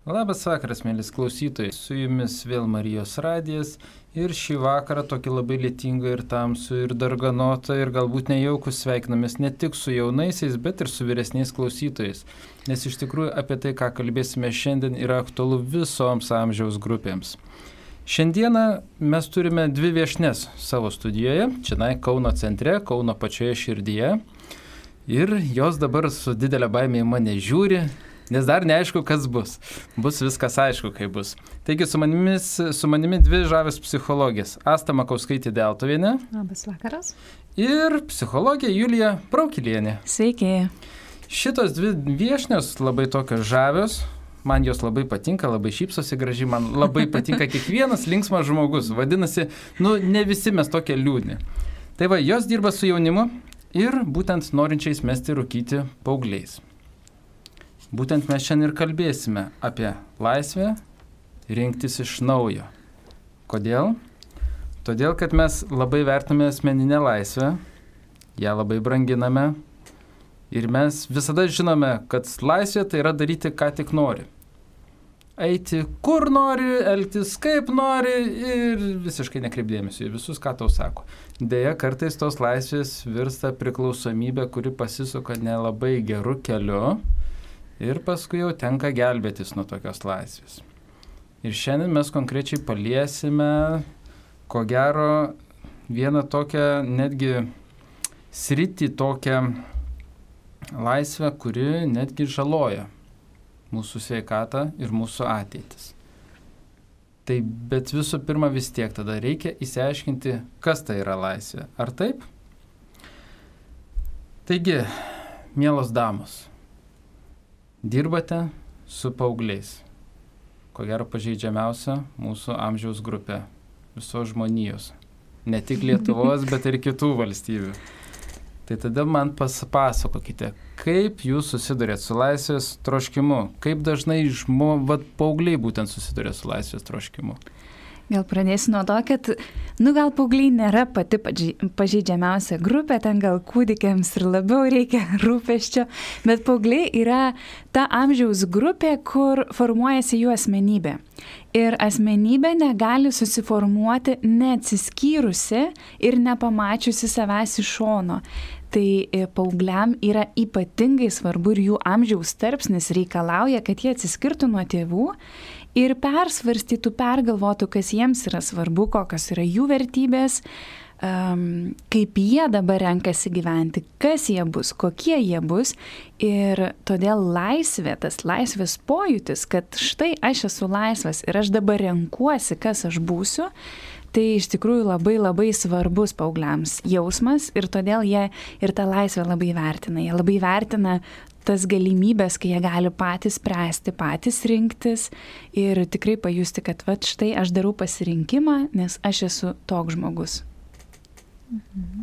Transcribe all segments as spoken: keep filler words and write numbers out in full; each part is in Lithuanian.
Labas vakaras, mėlis klausytojai. Su jumis vėl Marijos radijas ir šį vakarą tokį labai lietingą ir tamsų ir darganotą ir galbūt nejaukus sveikinamės ne tik su jaunaisiais, bet ir su vyresniais klausytojais. Nes iš tikrųjų apie tai, ką kalbėsime šiandien, yra aktualu visoms amžiaus grupėms. Šiandieną mes turime dvi viešnes savo studijoje, čia Kauno centre, Kauno pačioje širdyje. Ir jos dabar su didelė baimė į mane žiūri, nes dar neaišku, kas bus. Bus viskas aišku, kaip bus. Taigi su, manimis, su manimi dvi žavės psichologės. Asta Makauskaitė-Deltuvienė. Labas vakaras. Ir psichologė Julija Braukilienė. Sveiki. Šitos dvi viešnios labai tokios žavios. Man jos labai patinka, labai šypsosi gražiai, man labai patinka kiekvienas linksmas žmogus. Vadinasi, nu ne visi mes tokie liūdni. Tai va, jos dirba su jaunimu ir būtent norinčiais mesti rūkyti paaugliais. Būtent mes šiandien ir kalbėsime apie laisvę rinktis iš naujo. Kodėl? Todėl, kad mes labai vertiname asmeninę laisvę, ją labai branginame ir mes visada žinome, kad laisvė tai yra daryti, ką tik nori. Eiti kur nori, elgtis kaip nori ir visiškai nekreipdėmėsiu į visus, ką tau sako. Deja, kartais tos laisvės virsta priklausomybė, kuri pasisuka nelabai geru keliu. Ir paskui jau tenka gelbėtis nuo tokios laisvės. Ir šiandien mes konkrečiai paliesime, ko gero, vieną tokią netgi sritį, tokią laisvę, kuri netgi žaloja mūsų sveikatą ir mūsų ateitis. Tai bet visų pirma vis tiek tada reikia įsiaiškinti, kas tai yra laisvė. Ar taip? Taigi, mielos damos, dirbate su paaugliais, ko gero pažeidžiamiausia mūsų amžiaus grupė, visos žmonijos, ne tik Lietuvos, bet ir kitų valstybių. Tai tada man pasakokite, kaip jūs susidurėt su laisvės troškimu, kaip dažnai žmo, vat, paaugliai būtent susidurė su laisvės troškimu. Gal pradėsiu nuo to, kad, nu gal paaugliai nėra pati pažeidžiamiausia grupė, ten gal kūdikiams ir labiau reikia rūpesčio, bet paaugliai yra ta amžiaus grupė, kur formuojasi jų asmenybė. Ir asmenybė negali susiformuoti neatsiskyrusi ir nepamačiusi savęs iš šono. Tai paaugliam yra ypatingai svarbu ir jų amžiaus tarpsnis reikalauja, kad jie atsiskirtų nuo tėvų ir persvarstytų, pergalvotų, kas jiems yra svarbu, kokios yra jų vertybės, um, kaip jie dabar renkasi gyventi, kas jie bus, kokie jie bus. Ir todėl laisvė, tas laisvės pojūtis, kad štai aš esu laisvas ir aš dabar renkuosi, kas aš būsiu, tai iš tikrųjų labai labai svarbus paaugliams jausmas ir todėl jie ir tą laisvę labai vertina. Jie labai vertina tas galimybės, kai jie gali patys spręsti, patys rinktis ir tikrai pajusti, kad vat štai aš darau pasirinkimą, nes aš esu toks žmogus. Mhm.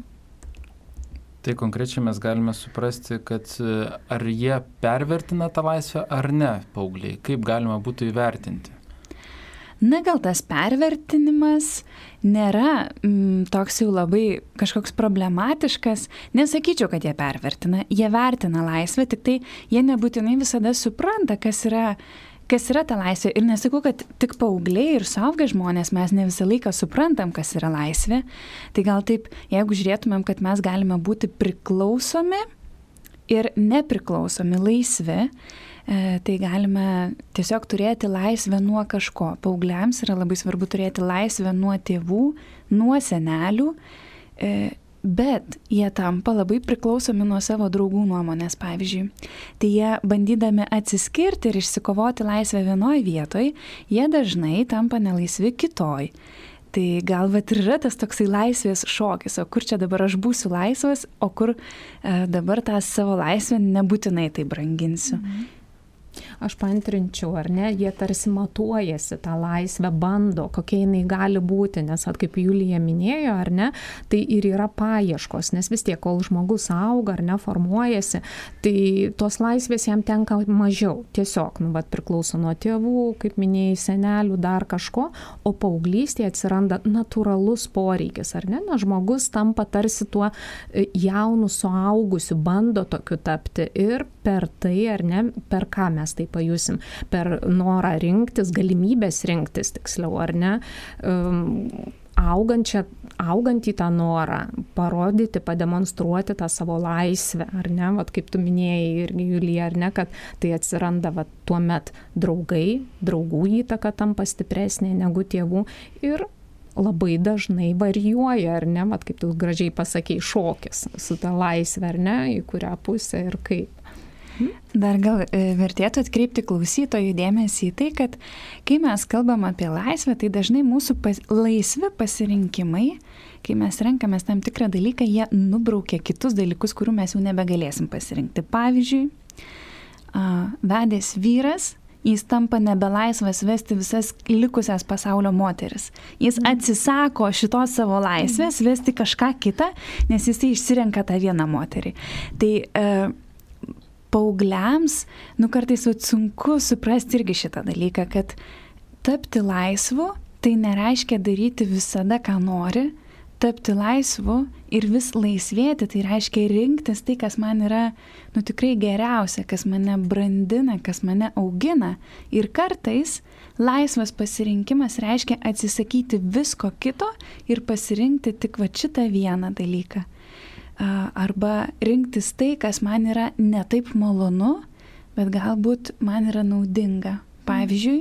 Tai konkrečiai mes galime suprasti, kad ar jie pervertina tą laisvę ar ne, paaugliai, kaip galima būtų įvertinti. Na, gal tas pervertinimas nėra mm, toks jau labai kažkoks problematiškas. Nesakyčiau, kad jie pervertina. Jie vertina laisvę, tik tai jie nebūtinai visada supranta, kas yra, kas yra ta laisvė. Ir nesakau, kad tik paaugliai ir suaugę žmonės mes ne visą laiką suprantam, kas yra laisvė. Tai gal taip, jeigu žiūrėtumėm, kad mes galime būti priklausomi ir nepriklausomi laisvi, tai galime tiesiog turėti laisvę nuo kažko. Paaugliams yra labai svarbu turėti laisvę nuo tėvų, nuo senelių, bet jie tampa labai priklausomi nuo savo draugų nuomonės, pavyzdžiui. Tai jie bandydami atsiskirti ir išsikovoti laisvę vienoj vietoj, jie dažnai tampa nelaisvi kitoj. Tai gal vat ir yra tas toksai laisvės šokis, o kur čia dabar aš būsiu laisvas, o kur e, dabar tą savo laisvę nebūtinai tai branginsiu. Mhm. Aš paantrinčiau, ar ne, jie tarsi matuojasi tą laisvę, bando, kokia jinai gali būti, nes at, kaip Julija minėjo, ar ne, tai ir yra paieškos, nes vis tiek, kol žmogus auga, ar ne, formuojasi, tai tos laisvės jam tenka mažiau, tiesiog, nu, bet priklauso nuo tėvų, kaip minėjai, senelių, dar kažko, o paauglystėje atsiranda natūralus poreikis, ar ne, na, žmogus tampa tarsi tuo jaunu suaugusiu, bando tokiu tapti ir per tai, ar ne, per ką mes tai pajusim, per norą rinktis, galimybės rinktis tiksliau, ar ne, augančią, augantį tą norą, parodyti, pademonstruoti tą savo laisvę, ar ne, vat kaip tu minėjai irgi, Julija, ar ne, kad tai atsiranda vat tuomet draugai, draugų įtaka tampa stipresnė negu tėvų ir labai dažnai varijuoja, ar ne, vat kaip tu gražiai pasakei, šokis su ta laisvė, ar ne, į kurią pusę ir kaip. Dar gal vertėtų atkreipti klausytojų dėmesį į tai, kad kai mes kalbam apie laisvę, tai dažnai mūsų pas, laisvi pasirinkimai, kai mes renkamės tam tikrą dalyką, jie nubraukia kitus dalykus, kurių mes jau nebegalėsim pasirinkti. Pavyzdžiui, vedęs vyras, jis tampa nebelaisvas vesti visas likusias pasaulio moteris. Jis atsisako šitos savo laisvės vesti kažką kitą, nes jisai išsirenka tą vieną moterį. Tai uh, paaugliams, nu kartais sunku suprasti irgi šitą dalyką, kad tapti laisvu, tai nereiškia daryti visada, ką nori. Tapti laisvu ir vis laisvėti, tai reiškia rinktis tai, kas man yra, nu tikrai geriausia, kas mane brandina, kas mane augina. Ir kartais laisvas pasirinkimas reiškia atsisakyti visko kito ir pasirinkti tik va šitą vieną dalyką. Arba rinktis tai, kas man yra ne taip malonu, bet galbūt man yra naudinga. Pavyzdžiui,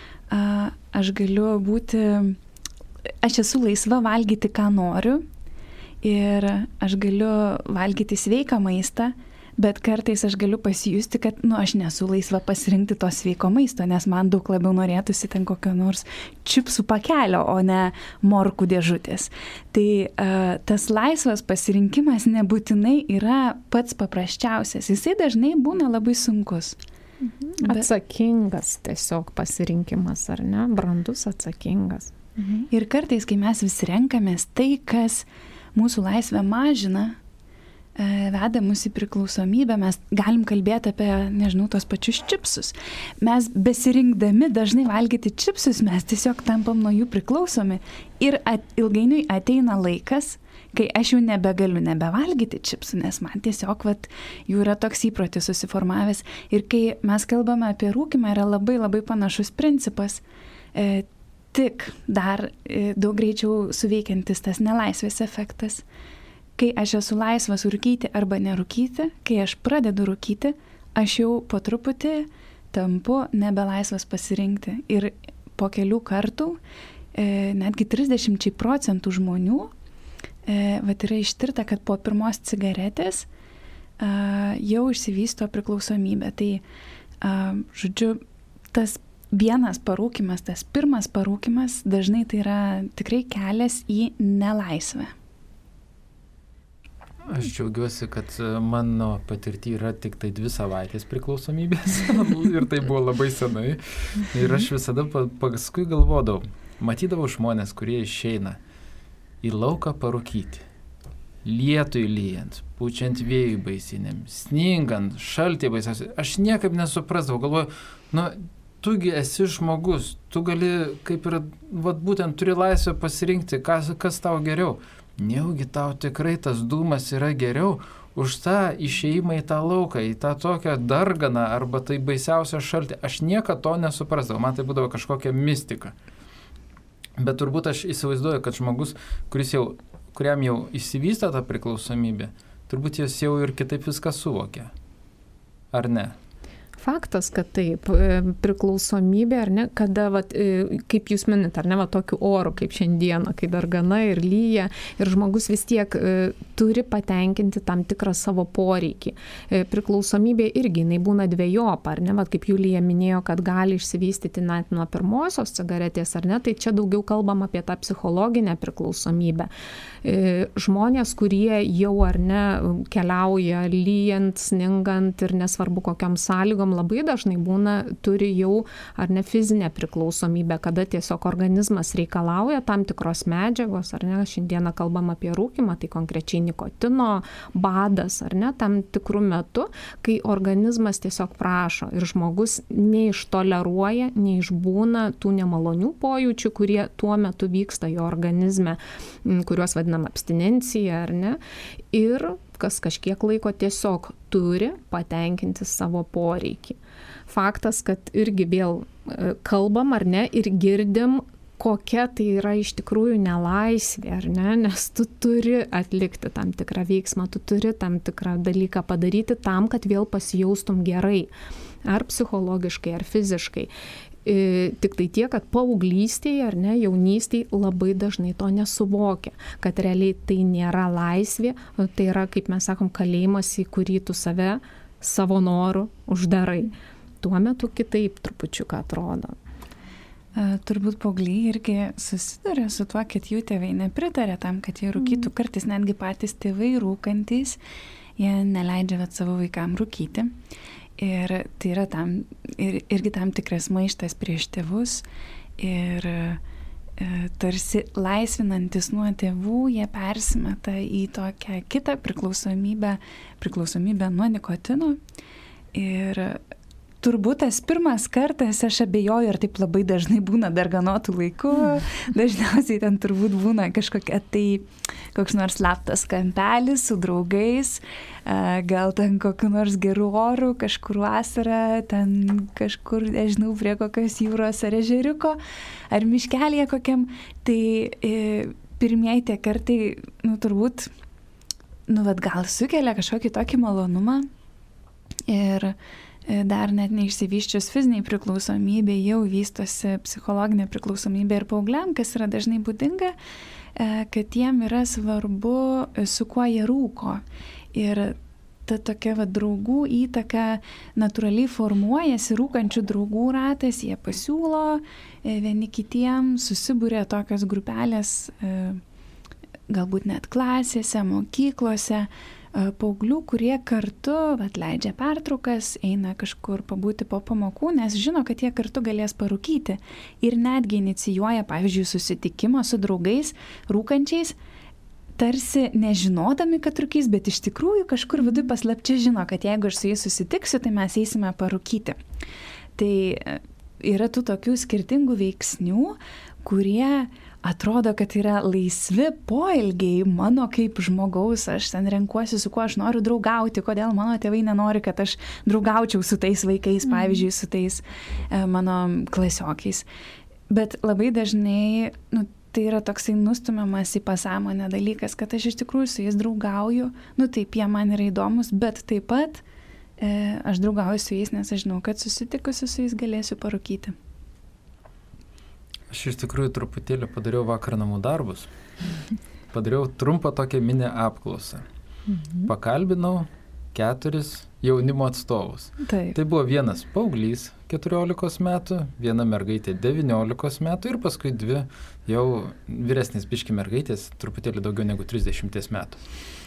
aš galiu būti, aš esu laisva valgyti, ką noriu ir aš galiu valgyti sveiką maistą, bet kartais aš galiu pasijusti, kad nu, aš nesu laisva pasirinkti to sveiko maisto, nes man daug labiau norėtųsi ten kokio nors čipsų pakelio, o ne morkų dėžutės. Tai uh, tas laisvas pasirinkimas nebūtinai yra pats paprasčiausias, jisai dažnai būna labai sunkus. Mhm. Bet... Atsakingas tiesiog pasirinkimas, ar ne? Brandus atsakingas. Mhm. Ir kartais, kai mes vis renkamės tai, kas mūsų laisvę mažina, veda mus į priklausomybę, mes galim kalbėti apie, nežinau, tos pačius čipsus. Mes besirinkdami dažnai valgyti čipsus, mes tiesiog tampam nuo jų priklausomi. Ir at, ilgainiui ateina laikas, kai aš jau nebegaliu nebevalgyti čipsų, nes man tiesiog vat, jų yra toks įprotis susiformavęs. Ir kai mes kalbame apie rūkymą, yra labai labai panašus principas, e, tik dar e, daug greičiau suveikiantis tas nelaisvės efektas. Kai aš esu laisvas rūkyti arba nerūkyti, kai aš pradedu rūkyti, aš jau po truputį tampu nebelaisvas pasirinkti. Ir po kelių kartų, e, netgi trisdešimt procentų žmonių, e, vat yra ištirta, kad po pirmos cigaretės e, jau išsivysto priklausomybė. Tai, e, žodžiu, tas vienas parūkymas, tas pirmas parūkymas, dažnai tai yra tikrai kelias į nelaisvę. Aš džiaugiuosi, kad mano patirty yra tik tai dvi savaitės priklausomybės ir tai buvo labai senai. Ir aš visada paskui galvodavau, matydavau žmonės, kurie išeina į lauką parūkyti. Lietui lyjant, pučiant vėjui baisiniam, sningant, šaltį baisiausiai. Aš niekaip nesuprasdavau, galvoju, nu, tugi esi žmogus, tu gali, kaip ir, vat būtent turi laisvę pasirinkti, kas, kas tau geriau. Neugi tau tikrai tas dūmas yra geriau už tą išėjimą į tą lauką, į tą tokią darganą arba tai baisiausią šaltį. Aš niekada to nesuprasdavau, man tai būdavo kažkokia mistika. Bet turbūt aš įsivaizduoju, kad žmogus, kuris jau, kuriam jau išsivysto ta priklausomybė, turbūt jis jau ir kitaip viską suvokia. Ar ne? Faktas, kad taip, priklausomybė, ar ne, kada, vat, kaip jūs minit, ar ne, va, tokiu oru, kaip šiandieną, kai dar gana ir lyja, ir žmogus vis tiek e, turi patenkinti tam tikrą savo poreikį. E, priklausomybė irgi, jinai būna dvejopa, ar ne, vat, kaip Julija minėjo, kad gali išsivystyti net nuo pirmosios cigaretės, ar ne, tai čia daugiau kalbam apie tą psichologinę priklausomybę. E, žmonės, kurie jau, ar ne, keliauja lyjant, sningant ir nesvarbu kokiam sąlygom, labai dažnai būna, turi jau ar ne fizinę priklausomybę, kada tiesiog organizmas reikalauja tam tikros medžiagos, ar ne, šiandieną kalbam apie rūkymą, tai konkrečiai nikotino, badas, ar ne, tam tikrų metų, kai organizmas tiesiog prašo ir žmogus neištoleruoja, neišbūna tų nemalonių pojūčių, kurie tuo metu vyksta jo organizme, kuriuos vadinam abstinencija, ar ne, ir kas kažkiek laiko tiesiog turi patenkinti savo poreikį. Faktas, kad irgi vėl kalbam ar ne ir girdim, kokia tai yra iš tikrųjų nelaisvė, ar ne, nes tu turi atlikti tam tikrą veiksmą, tu turi tam tikrą dalyką padaryti tam, kad vėl pasijaustum gerai, ar psichologiškai, ar fiziškai. E, tik tai tiek, kad paauglystėje ar ne, jaunystėje labai dažnai to nesuvokia, kad realiai tai nėra laisvė, tai yra, kaip mes sakom, kalėjimas, į kurį tu save savo norų uždarai. Tuo metu kitaip trupučiuką atrodo. Turbūt paaugliai irgi susiduria su tuo, kad jų tėvai nepritarė tam, kad jie rūkytų. Kartais netgi patys tėvai rūkantys, jie neleidžia vat savo vaikam rūkyti. Ir tai yra tam, ir, irgi tam tikras maištas prieš tėvus. Ir e, tarsi laisvinantis nuo tėvų, jie persimeta į tokią kitą priklausomybę, priklausomybę nuo nikotino. Ir turbūt tas pirmas kartas, aš abejoju, ar taip labai dažnai būna darganotų laikų, dažniausiai ten turbūt būna kažkokia tai koks nors slaptas kampelis su draugais, gal ten kokiu nors geru oru, kažkur vasarą, ten kažkur, nežinau, prie kokios jūros ar ežeriuko, ar miškelėje kokiam, tai e, pirmieji tie kartai, nu turbūt, nu vat gal sukelia kažkokį tokį malonumą ir dar net neišsivyščius fiziniai priklausomybė, jau vystosi psichologinė priklausomybė ir paaugliam, kas yra dažnai būdinga, kad jiem yra svarbu, su kuo jie rūko. Ir ta tokia va, draugų įtaka natūraliai formuojasi, rūkančių draugų ratas, jie pasiūlo vieni kitiem, susibūrė tokios grupelės, galbūt net klasėse, mokyklose, paauglių, kurie kartu atleidžia pertraukas, eina kažkur pabūti po pamokų, nes žino, kad jie kartu galės parūkyti. Ir netgi inicijuoja, pavyzdžiui, susitikimą su draugais rūkančiais, tarsi nežinodami, kad rūkys, bet iš tikrųjų kažkur viduj paslapčia žino, kad jeigu aš su jais susitiksiu, tai mes eisime parūkyti. Tai yra tų tokių skirtingų veiksnių, kurie atrodo, kad yra laisvi poelgiai mano kaip žmogaus, aš ten renkuosi, su kuo aš noriu draugauti, kodėl mano tėvai nenori, kad aš draugaučiau su tais vaikais, pavyzdžiui, su tais e, mano klasiokiais. Bet labai dažnai, nu, tai yra toksai nustumiamas į pasąmonę dalykas, kad aš iš tikrųjų su jais draugauju, nu taip, jie man yra įdomus, bet taip pat e, aš draugauju su jais, nes aš žinau, kad susitikusi su jais galėsiu parūkyti. Aš iš tikrųjų truputėlį padariau vakar namų darbus. Padariau trumpą tokią mini apklausą. Mhm. Pakalbinau keturis jaunimo atstovus. Taip. Tai buvo vienas paauglys keturiolikos metų, viena mergaitė devyniolikos metų ir paskui dvi jau vyresnės biški mergaitės, truputėlį daugiau negu trisdešimties metų.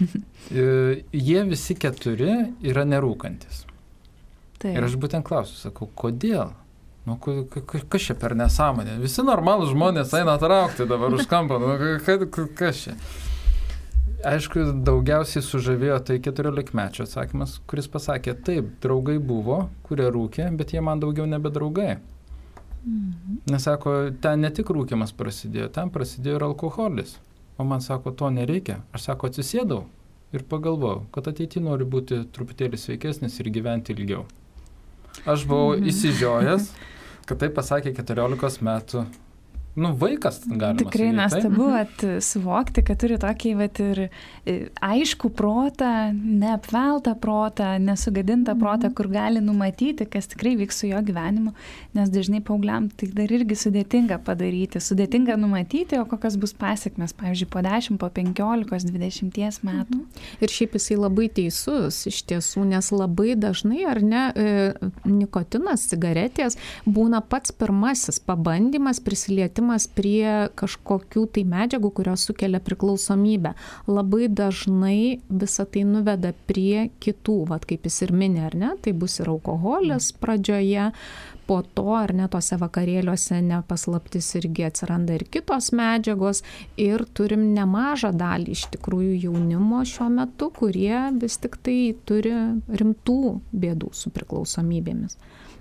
Jie visi keturi yra nerūkantis. Taip. Ir aš būtent klausiu, sakau, kodėl? Nu, kas čia per nesąmonė? Visi normalūs žmonės eina traukti dabar už kampą. Nu, kas čia? Aišku, daugiausiai sužavėjo tai keturiolikmečio atsakymas, kuris pasakė, taip, draugai buvo, kurie rūkė, bet jie man daugiau nebe draugai. Mhm. Nes sako, ten ne tik rūkimas prasidėjo, ten prasidėjo ir alkoholis. O man sako, to nereikia. Aš sako, atsisėdau ir pagalvojau, kad ateityje noriu būti truputėlį sveikesnis ir gyventi ilgiau. Aš buvau mm. įsižiojęs, kad tai pasakė keturiolikos metų, nu, vaikas, galima Tikrai sakyti. nuostabu at suvokti, kad turi tokį vat, ir aiškų protą, neapveltą protą, nesugadintą protą, kur gali numatyti, kas tikrai vyks su jo gyvenimu, nes dažnai paaugliam tai dar irgi sudėtinga padaryti, sudėtinga numatyti, o kokios bus pasiekmes, pavyzdžiui, po dešimt, po penkiolikos, dvidešimties metų. Ir šiaip jisai labai teisus iš tiesų, nes labai dažnai, ar ne, nikotinas, cigaretės būna pats pirmasis pabandymas prisilieti prie kažkokių tai medžiagų, kurios sukelia priklausomybę. Labai dažnai visa tai nuveda prie kitų, vat kaip jis ir minė, ar ne, tai bus ir alkoholis pradžioje, po to, ar ne, tose vakarėliuose nepaslaptis irgi atsiranda ir kitos medžiagos ir turim nemažą dalį iš tikrųjų jaunimo šiuo metu, kurie vis tik tai turi rimtų bėdų su priklausomybėmis.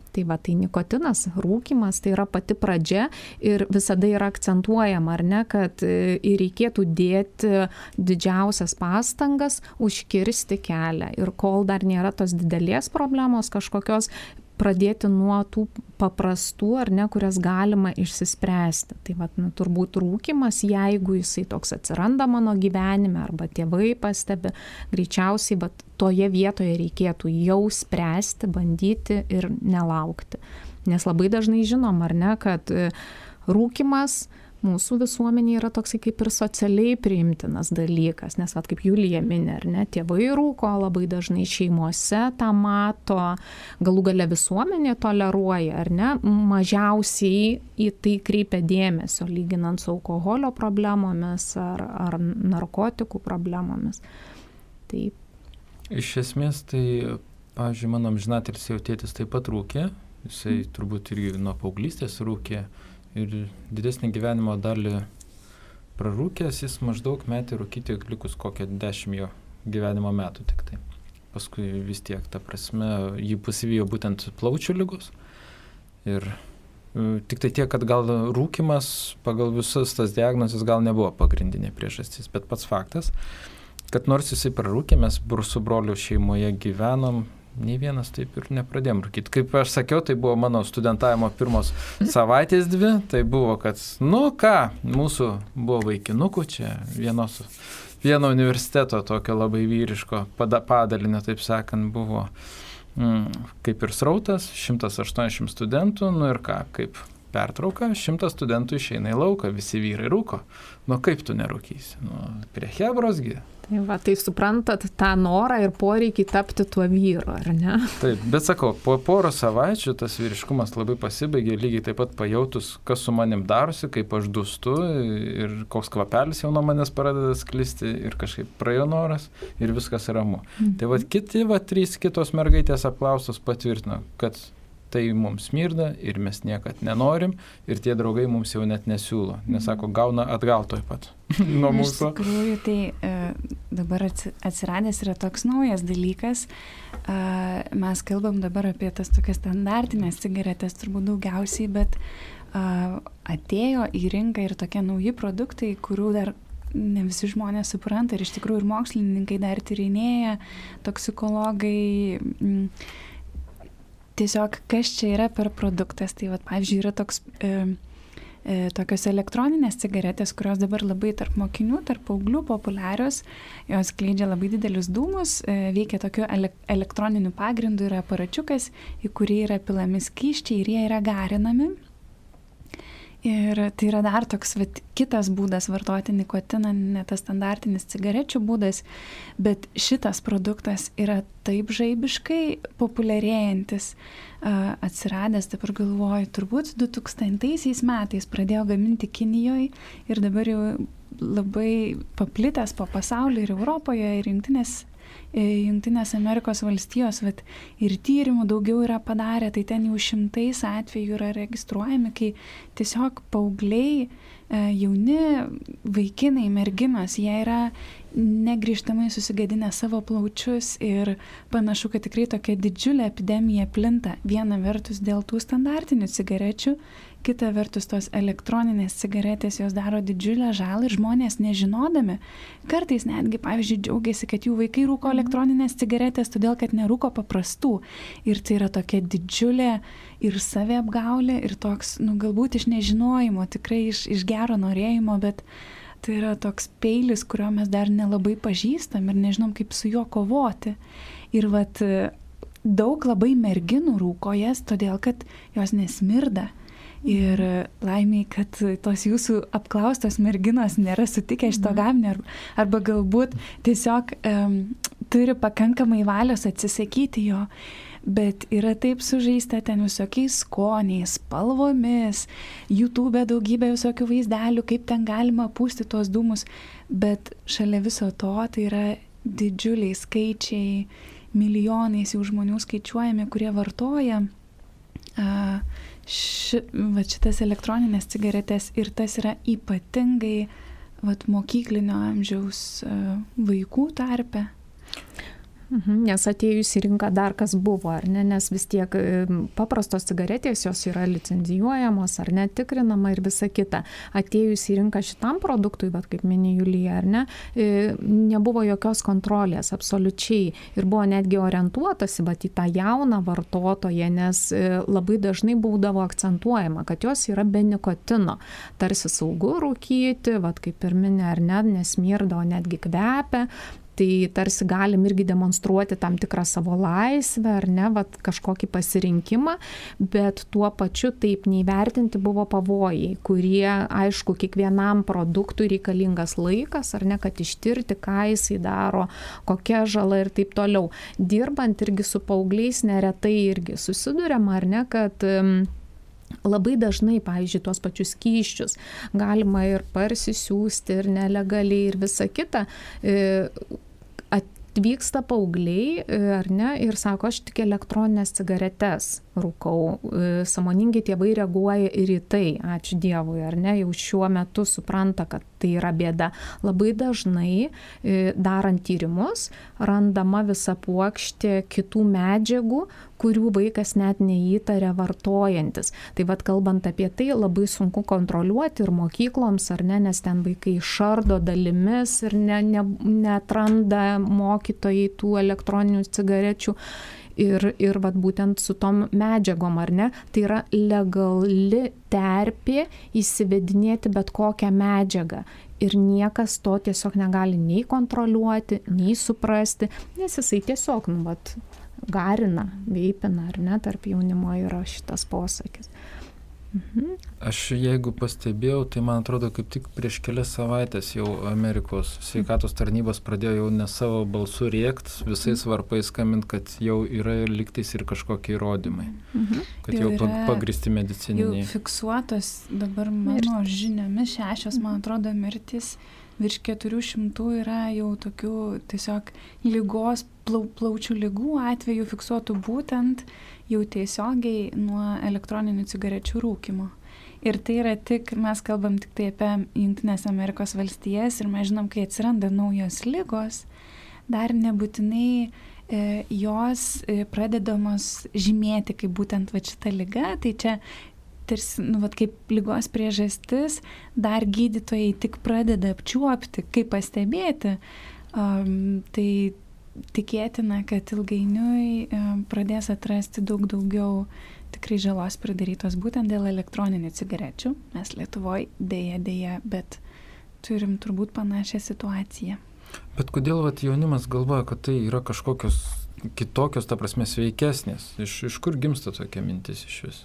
Tai va, tai nikotinas, rūkymas, tai yra pati pradžia ir visada yra akcentuojama, ar ne, kad ir reikėtų dėti didžiausias pastangas užkirsti kelią. Ir kol dar nėra tos didelės problemos kažkokios, pradėti nuo tų paprastų, ar ne, kurias galima išsispręsti. Tai vat, nu, turbūt rūkymas, jeigu jisai toks atsiranda mano gyvenime, arba tėvai pastebi, greičiausiai vat, toje vietoje reikėtų jau spręsti, bandyti ir nelaukti. Nes labai dažnai žinom, ar ne, kad rūkymas mūsų visuomenė yra toksai kaip ir socialiai priimtinas dalykas, nes vat, kaip Julija minė, ar ne, tėvai rūko, labai dažnai šeimose tą mato, galų gale visuomenė toleruoja, ar ne, mažiausiai į tai kreipia dėmesio, lyginant su alkoholio problemomis ar, ar narkotikų problemomis. Taip. Iš esmės, tai, pavyzdžiui, mano amžinatilsį jau tėtis taip pat rūkė, jisai turbūt irgi nuo paauglystės rūkė. Ir didesnį gyvenimo dalį prarūkęs, jis maždaug metė rūkyti likus kokią dešimt jo gyvenimo metų tik tai. Paskui vis tiek, ta prasme, jį pasivijo būtent plaučių ligos. Ir tik tai tiek, kad gal rūkymas pagal visas tas diagnozes gal nebuvo pagrindinė priežastis, bet pats faktas, kad nors jisai prarūkė, mes su broliu šeimoje gyvenom, nei vienas taip ir nepradėjom rūkyti. Kaip aš sakiau, tai buvo mano studentavimo pirmos savaitės dvi, tai buvo, kad, nu ką, mūsų buvo vaikinukų čia, vienos, vieno universiteto tokio labai vyriško padalinio, taip sakant, buvo mm, kaip ir srautas, šimtas aštuoniasdešimt studentų, nu ir ką, kaip pertrauka, šimtas studentų išeina į lauką, visi vyrai rūko. Nu kaip tu nerūkysi? Nu, prie chebrosgi. Tai va, tai suprantat tą norą ir poreikį tapti tuo vyru, ar ne? Taip, bet sakau, po porą savaičių tas vyriškumas labai pasibaigė, lygiai taip pat pajautus, kas su manim darosi, kaip aš dūstu ir koks kvapelis jau nuo manęs pradeda sklisti ir kažkaip praėjo noras ir viskas ramu. Mm. Tai va, kiti, va, trys kitos mergaitės apklaustos patvirtino, kad tai mums smirda ir mes niekad nenorim ir tie draugai mums jau net nesiūlo, nes sako, gauna atgal toj pat nuo mūsų. Iš tikrųjų, tai e, dabar atsiradęs yra toks naujas dalykas. E, mes kalbam dabar apie tas tokias standartinės cigaretės turbūt daugiausiai, bet e, atėjo į rinką ir tokie nauji produktai, kurių dar ne visi žmonės supranta ir iš tikrųjų ir mokslininkai dar tyrinėja, toksikologai. M, Tiesiog, kas čia yra per produktas. Tai, vat, pavyzdžiui, yra toks, e, e, tokios elektroninės cigaretės, kurios dabar labai tarp mokinių, tarp paauglių populiarios. Jos skleidžia labai didelius dūmus, e, veikia tokiu ele- elektroniniu pagrindu, yra aparačiukas, į kurį yra pilami skysčiai ir jie yra garinami. Ir tai yra dar toks vat, kitas būdas vartoti nikotiną, ne tas standartinis cigarečių būdas, bet šitas produktas yra taip žaibiškai populiarėjantis, uh, atsiradęs, dabar galvoju, turbūt du tūkstantaisiais metais pradėjo gaminti Kinijoje ir dabar jau labai paplitęs po pasaulį ir Europoje ir Jungtinės Jungtinės Amerikos valstijos, vat, ir tyrimų daugiau yra padarę, tai ten jau šimtais atvejų yra registruojami, kai tiesiog paaugliai, jauni vaikinai, merginos, jie yra negrįžtamai susigadinę savo plaučius ir panašu, kad tikrai tokia didžiulė epidemija plinta. Viena vertus dėl tų standartinių cigarečių, kita vertus tos elektroninės cigaretės, jos daro didžiulę žalą ir žmonės nežinodami, kartais netgi, pavyzdžiui, džiaugiasi, kad jų vaikai rūko elektroninės cigaretės, todėl kad nerūko paprastų. Ir tai yra tokia didžiulė ir saviapgaulė ir toks, nu, galbūt iš nežinojimo, tikrai iš, iš gero norėjimo, bet tai yra toks peilis, kurio mes dar nelabai pažįstam ir nežinom, kaip su juo kovoti. Ir vat, daug labai merginų rūko jas, todėl kad jos nesmirda. Ir laimiai, kad tos jūsų apklaustos merginos nėra sutikę šito gaminio, arba galbūt tiesiog um, turi pakankamai valios atsisakyti jo, bet yra taip sužaista ten visokiais skoniais, spalvomis, YouTube daugybė visokių vaizdelių, kaip ten galima pūsti tuos dūmus, bet šalia viso to tai yra didžiuliai skaičiai, milijonais jau žmonių skaičiuojami, kurie vartoja uh, Ši, va, šitas elektroninės cigaretės ir tas yra ypatingai vat, mokyklinio amžiaus uh, vaikų tarpe. Mhm, nes atėjus į rinką dar kas buvo, ar ne, nes vis tiek paprastos cigaretės jos yra licenzijuojamos, ar ne, tikrinama ir visa kita. Atėjus į rinką šitam produktui, bet kaip minė Julija, ar ne, nebuvo jokios kontrolės, absoliučiai. Ir buvo netgi orientuotasi, bet į tą jauną vartotoją, nes labai dažnai būdavo akcentuojama, kad jos yra be nikotino. Tarsi saugu rūkyti, vat kaip ir minė, ar ne, nesmirda, o netgi kvepia. Tai tarsi galim irgi demonstruoti tam tikrą savo laisvę, ar ne, vat, kažkokį pasirinkimą, bet tuo pačiu taip neįvertinti buvo pavojai, kurie, aišku, kiekvienam produktui reikalingas laikas, ar ne, kad ištirti, ką jisai daro, kokia žala ir taip toliau. Dirbant irgi su paaugliais neretai irgi susiduriama, ar ne, kad labai dažnai, pavyzdžiui, tuos pačius skysčius galima ir parsisiųsti, ir nelegaliai, ir visa kita. Atvyksta paaugliai, ar ne, ir sako, aš tik elektroninės cigaretes rūkau. Sąmoningi tėvai reaguoja ir į tai, ačiū Dievui, ar ne, jau šiuo metu supranta, kad tai yra bėda. Labai dažnai, darant tyrimus, randama visa puokštė kitų medžiagų, kurių vaikas net neįtaria vartojantis. Tai vad kalbant apie tai, labai sunku kontroliuoti ir mokykloms, ar ne, nes ten vaikai šardo dalimis ir ne, ne, neatranda mokytojai tų elektroninių cigarečių. Ir, ir vat, būtent su tom medžiagom, ar ne, tai yra legali terpė įsivedinėti bet kokią medžiagą. Ir niekas to tiesiog negali nei kontroliuoti, nei suprasti, nes jisai tiesiog, nu, vat, garina, veipina, ar ne, tarp jaunimo yra šitas posakis. Mhm. Aš jeigu pastebėjau, tai man atrodo, kaip tik prieš kelias savaitės jau Amerikos sveikatos tarnybos pradėjo jau ne savo balsų rėkt, visais varpais skambint, kad jau yra lygtais ir kažkokie įrodymai, mhm. kad jau, jau pagristi medicininiai. Jau fiksuotos dabar mano žiniomis šešios, man atrodo, mirtis. Virš keturių šimtų yra jau tokių tiesiog lygos, plau, plaučių lygų atvejų fiksuotų būtent jau tiesiogiai nuo elektroninių cigarečių rūkymo. Ir tai yra tik, mes kalbam tik tai apie Jungtinės Amerikos valstijas ir mes žinom, kai atsiranda naujos lygos, dar nebūtinai e, jos e, pradedamos žymėti kaip būtent va šita liga, tai čia tarsi, nu, vat, kaip ligos priežastis, dar gydytojai tik pradeda apčiuopti, kaip pastebėti, um, tai tikėtina, kad ilgainiui um, pradės atrasti daug daugiau tikrai žalos pridarytos būtent dėl elektroninių cigarečių. Mes Lietuvoje dėja, dėja, bet turim turbūt panašią situaciją. Bet kodėl vat, jaunimas galvoja, kad tai yra kažkokios kitokios, ta prasme, sveikesnės? Iš, iš kur gimsta tokia mintis iš vis?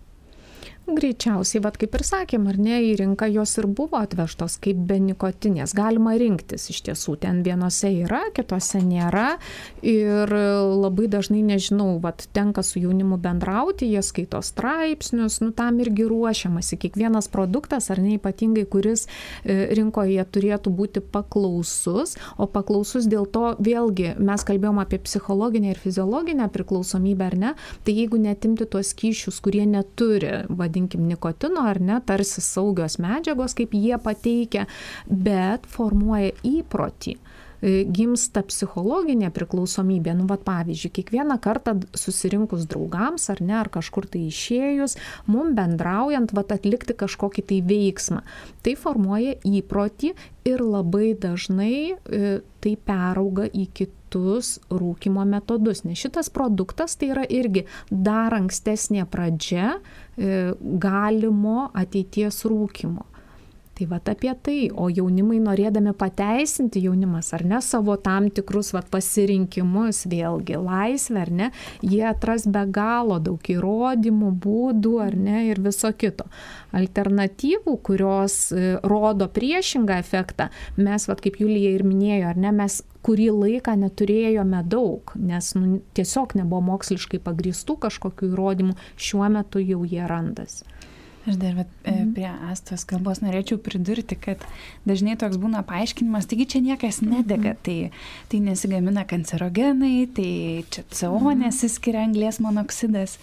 Greičiausiai, vat kaip ir sakėm, ar ne, į rinką jos ir buvo atvežtos kaip be nikotinės. Galima rinktis iš tiesų, ten vienose yra, kitose nėra. Ir labai dažnai, nežinau, vat tenka su jaunimu bendrauti, jie skaito straipsnius, nu tam irgi ruošiamasi. Kiekvienas produktas, ar ne, ypatingai, kuris rinkoje turėtų būti paklausus, o paklausus dėl to, vėlgi, mes kalbėjom apie psichologinę ir fiziologinę priklausomybę, ar ne, tai jeigu netimti tuos skysčius, kurie neturi, vadinkim, nikotino, ar ne, tarsi saugios medžiagos, kaip jie pateikia, bet formuoja įprotį. Gimsta psichologinė priklausomybė, nu, vat pavyzdžiui, kiekvieną kartą susirinkus draugams, ar ne, ar kažkur tai išėjus, mum bendraujant, vat atlikti kažkokį tai veiksmą. Tai formuoja įprotį ir labai dažnai e, tai perauga į kitus rūkymo metodus, nes šitas produktas tai yra irgi dar ankstesnė pradžia e, galimo ateities rūkymo. Tai vat apie tai, o jaunimai norėdami pateisinti jaunimas, ar ne, savo tam tikrus vat pasirinkimus, vėlgi laisvę, ar ne, jie atras be galo daug įrodymų, būdų, ar ne, ir viso kito. Alternatyvų, kurios e, rodo priešingą efektą, mes, vat kaip Julija ir minėjo, ar ne, mes kurį laiką neturėjome daug, nes nu, tiesiog nebuvo moksliškai pagrįstų kažkokių įrodymų, šiuo metu jau jie randasi. Aš dar vat, mhm. prie Astos kalbos norėčiau pridurti, kad dažnai toks būna paaiškinimas, taigi čia niekas nedega, tai, tai nesigamina kancerogenai, tai čia C O nesiskiria anglies monoksidas.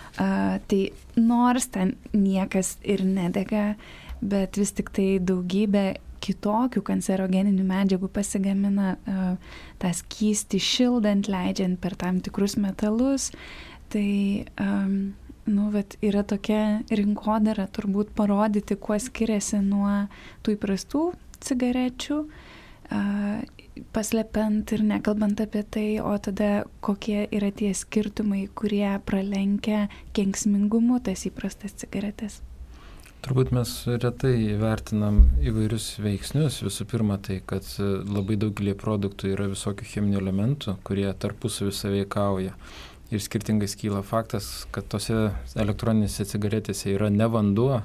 Uh, tai nors ten niekas ir nedega, bet vis tik tai daugybė kitokių kancerogeninių medžiagų pasigamina tą skystį šildant, leidžiant per tam tikrus metalus. Tai um, nu, vat, yra tokia rinkodara turbūt parodyti, kuo skiriasi nuo tų įprastų cigarečių, uh, paslepiant ir nekalbant apie tai, o tada kokie yra tie skirtumai, kurie pralenkia kenksmingumu tas įprastas cigaretės. Turbūt mes retai vertinam įvairius veiksnius. Visų pirma, tai, kad labai daugelį produktų yra visokių cheminių elementų, kurie tarpusavy sąveikauja. Ir skirtingai skyla faktas, kad tose elektroninėse cigaretėse yra ne vanduo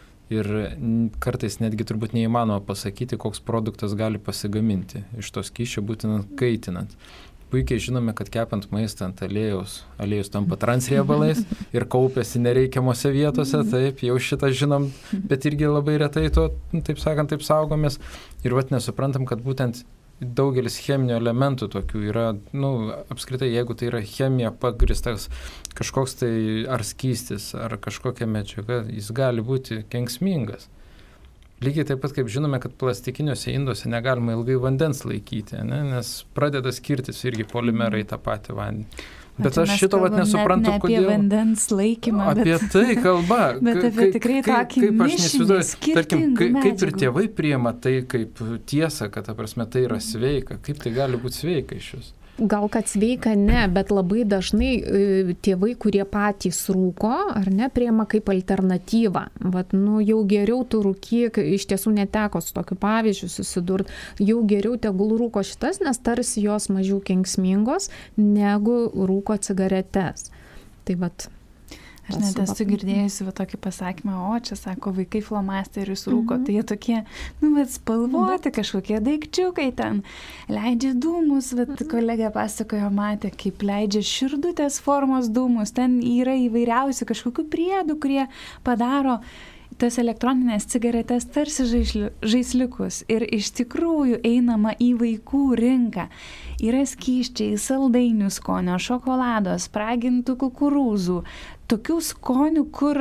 ir kartais netgi turbūt neįmanoma pasakyti, koks produktas gali pasigaminti iš to skysčio, būtent kaitinant. Puikiai žinome, kad kepant maistą ant aliejaus, aliejus tampa transriebalais ir kaupiasi nereikiamose vietose, taip, jau šitą žinom, bet irgi labai retai to, taip sakant, taip saugomės. Ir vat nesuprantam, kad būtent daugelis cheminių elementų tokių yra, nu, apskritai, jeigu tai yra chemija pagristas kažkoks tai ar skystis, ar kažkokia medžiaga, jis gali būti kenksmingas. Lygiai taip pat, kaip žinome, kad plastikiniuose induose negalima ilgai vandens laikyti, ne? Nes pradeda skirtis irgi polimerai tą patį vandenį. Bet aš šito vat nesuprantu, ne, ne kodėl. Apie vandens laikymą. Apie bet, tai kalba. Bet apie tikrai tokį mišinį, tarkim, kaip, kaip ir medžiagų. tėvai priima tai kaip tiesą, kad, ta prasme, tai yra sveika. Kaip tai gali būti sveika iš jūsų? Gal kad sveika ne, bet labai dažnai tėvai, kurie patys rūko, ar ne, priima kaip alternatyvą. Vat, nu, jau geriau tu rūkyk, iš tiesų neteko su tokiu pavyzdžiu susidurt, jau geriau tegul rūko šitas, nes tarsi jos mažiau kenksmingos negu rūko cigaretes. Tai vat. Aš net esu girdėjusi va tokį pasakymą, o čia sako, vaikai flomasterius rūko, mm-hmm. tai jie tokie, nu, bet spalvoti kažkokie daikčiukai ten, leidžia dūmus, bet mm-hmm. kolegė pasakojo, matė, kaip leidžia širdutės formos dūmus, ten yra įvairiausių kažkokių priedų, kurie padaro tas elektroninės cigaretės tarsi žaisli, žaisliukus ir iš tikrųjų einama į vaikų rinką. Yra skysčiai, saldainių skonio, šokolado, spragintų kukurūzų, tokių skonių, kur,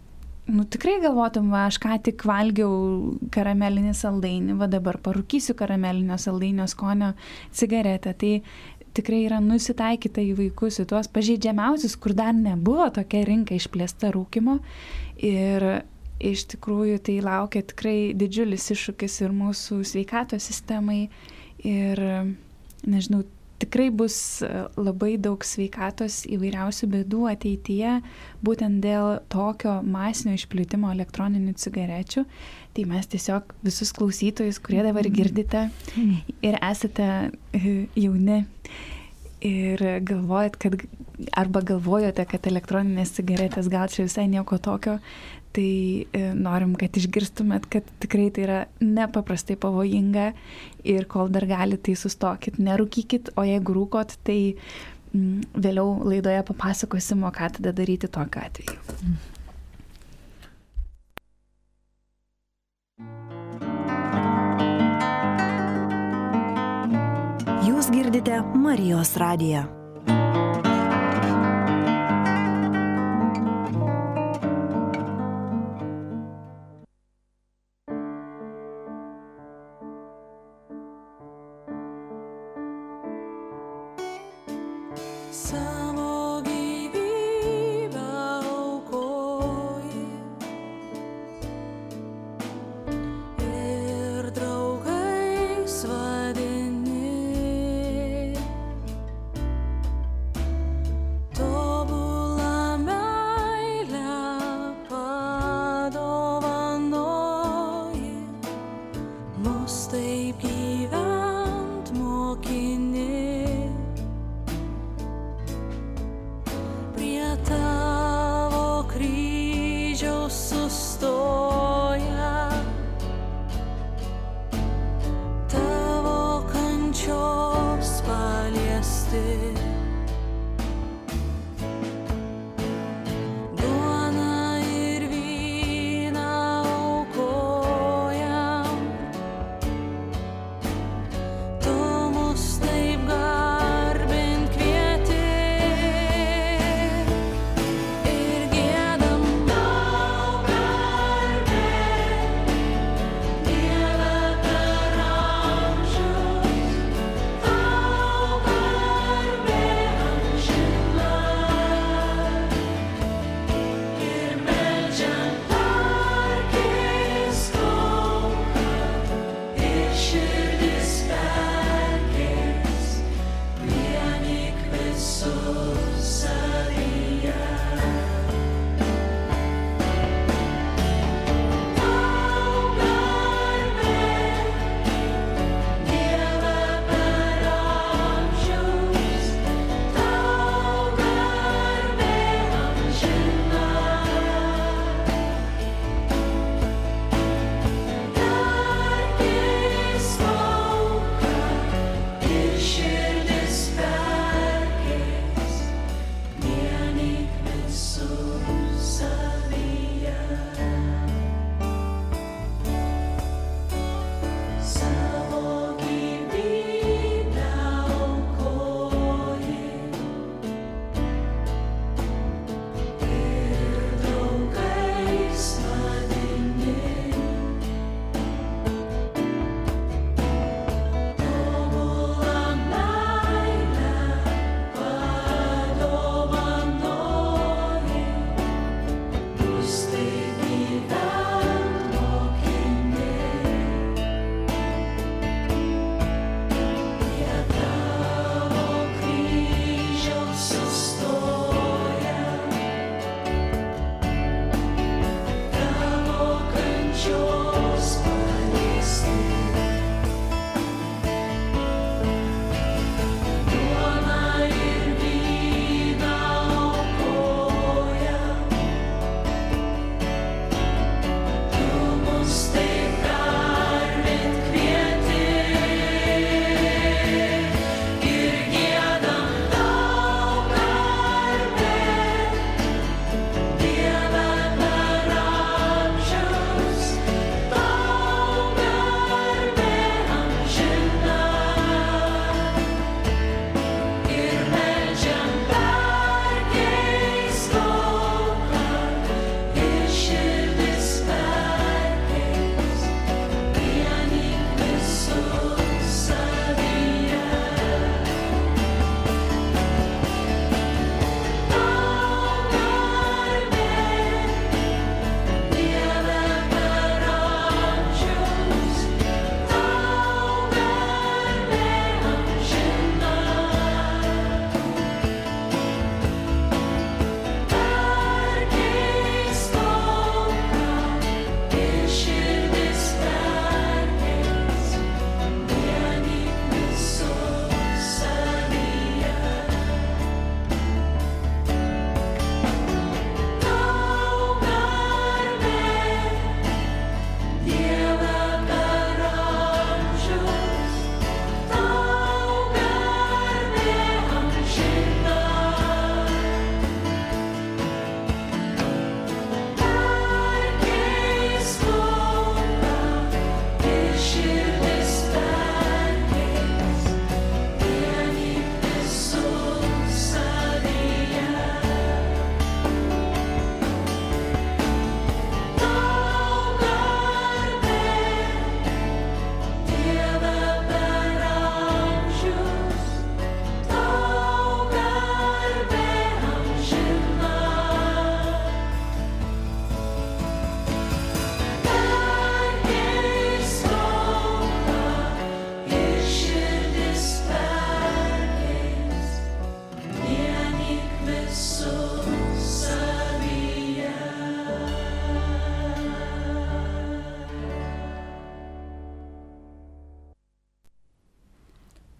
nu tikrai galvotum, va, aš ką tik valgiau karamelinį saldainį, va dabar parūkysiu karamelinio saldainio skonio cigaretę. Tai tikrai yra nusitaikyta į vaikus, į tuos pažeidžiamiausius, kur dar nebuvo tokia rinka išplėsta rūkymo. Ir iš tikrųjų tai laukia tikrai didžiulis iššūkis ir mūsų sveikatos sistemai. Ir, nežinau, tikrai bus labai daug sveikatos įvairiausių bėdų ateityje, būtent dėl tokio masinio išplitimo elektroninių cigarečių. Tai mes tiesiog visus klausytojus, kurie dabar girdite ir esate jauni ir galvojat, kad, arba galvojate, kad elektroninės cigaretės gal čia visai nieko tokio, tai norim, kad išgirstumėt, kad tikrai tai yra nepaprastai pavojinga ir kol dar galite, tai sustokit, nerūkykit, o jeigu rūkot, tai mm, vėliau laidoje papasakosim, o ką tada daryti tokiu atveju. Jūs girdite Marijos radiją.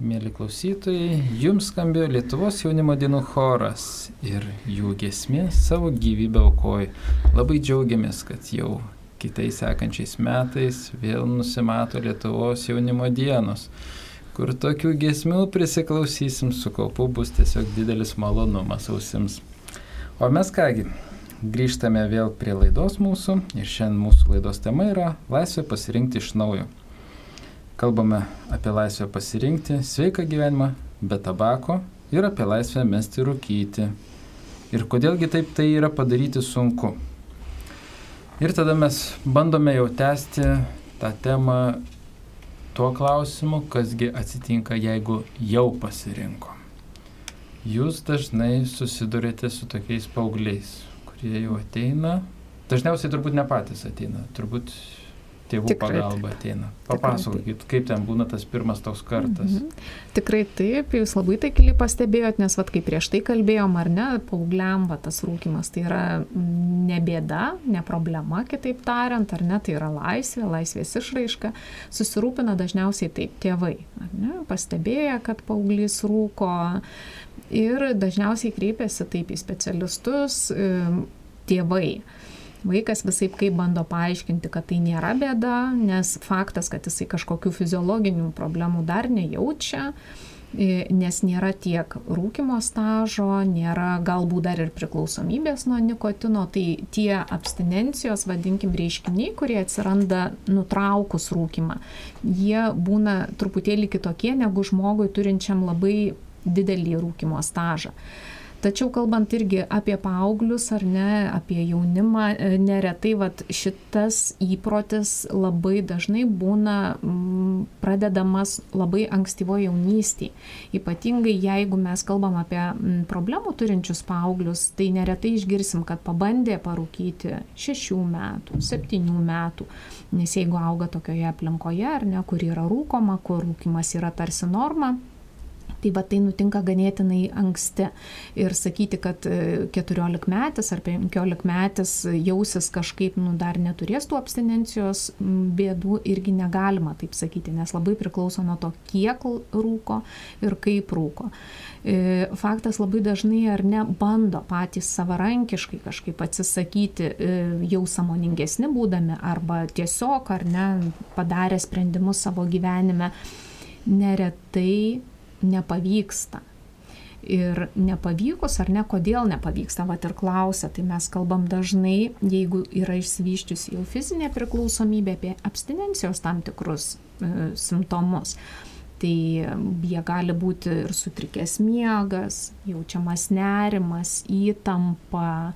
Mėly klausytojai, jums skambėjo Lietuvos jaunimo dienų choras ir jų giesmė Savo gyvybę aukoji. Labai džiaugiamės, kad jau kitais sekančiais metais vėl nusimato Lietuvos jaunimo dienos, kur tokių giesmių prisiklausysim su kaupu, bus tiesiog didelis malonumas ausims. O mes kągi, grįžtame vėl prie laidos mūsų ir šiandien mūsų laidos tema yra laisvė pasirinkti iš naujo. Kalbame apie laisvę pasirinkti sveiką gyvenimą be tabako ir apie laisvę mesti rūkyti. Ir kodėlgi taip tai yra padaryti sunku. Ir tada mes bandome jau tęsti tą temą tuo klausimu, kasgi atsitinka, jeigu jau pasirinko. Jūs dažnai susidurite su tokiais paaugliais, kurie jau ateina. Dažniausiai turbūt ne patys ateina, turbūt tėvų Tikrai pagalba ateina. Papasakokit, kaip ten būna tas pirmas toks kartas. Mhm. Tikrai taip, jūs labai taikliai pastebėjot, nes vat, kaip prieš tai kalbėjom, ar ne, paaugliam va, tas rūkymas tai yra ne bėda, ne problema, kitaip tariant, ar ne, tai yra laisvė, laisvės išraiška. Susirūpina dažniausiai taip tėvai, ar ne, pastebėję, kad paauglys rūko ir dažniausiai kreipiasi taip į specialistus tėvai. Vaikas visaip kaip bando paaiškinti, kad tai nėra bėda, nes faktas, kad jisai kažkokių fiziologinių problemų dar nejaučia, nes nėra tiek rūkymo stažo, nėra galbūt dar ir priklausomybės nuo nikotino, tai tie abstinencijos, vadinkim, reiškiniai, kurie atsiranda nutraukus rūkymą, jie būna truputėlį kitokie negu žmogui turinčiam labai didelį rūkymo stažą. Tačiau kalbant irgi apie paauglius ar ne, apie jaunimą, neretai vat, šitas įprotis labai dažnai būna m, pradedamas labai ankstyvoje jaunystėje. Ypatingai jeigu mes kalbam apie m, problemų turinčius paauglius, tai neretai išgirsim, kad pabandė parūkyti šešių metų, septynių metų. Nes jeigu auga tokioje aplinkoje, ar ne, kur yra rūkoma, kur rūkymas yra tarsi norma, tai va tai nutinka ganėtinai anksti. Ir sakyti, kad keturiolikmetis ar penkiolikmetis jausis kažkaip, nu, dar neturės tų abstinencijos bėdų, irgi negalima taip sakyti, nes labai priklauso nuo to, kiek rūko ir kaip rūko. Faktas labai dažnai ar ne bando patys savarankiškai kažkaip atsisakyti jau sąmoningesni būdami arba tiesiog ar ne padarę sprendimus savo gyvenime, neretai nepavyksta. Ir nepavykus ar ne, kodėl nepavyksta, vat ir klausia, tai mes kalbam dažnai, jeigu yra išsivyščiusi jau fizinė priklausomybė, apie abstinencijos tam tikrus e, simptomus. Tai jie gali būti ir sutrikęs miegas, jaučiamas nerimas, įtampa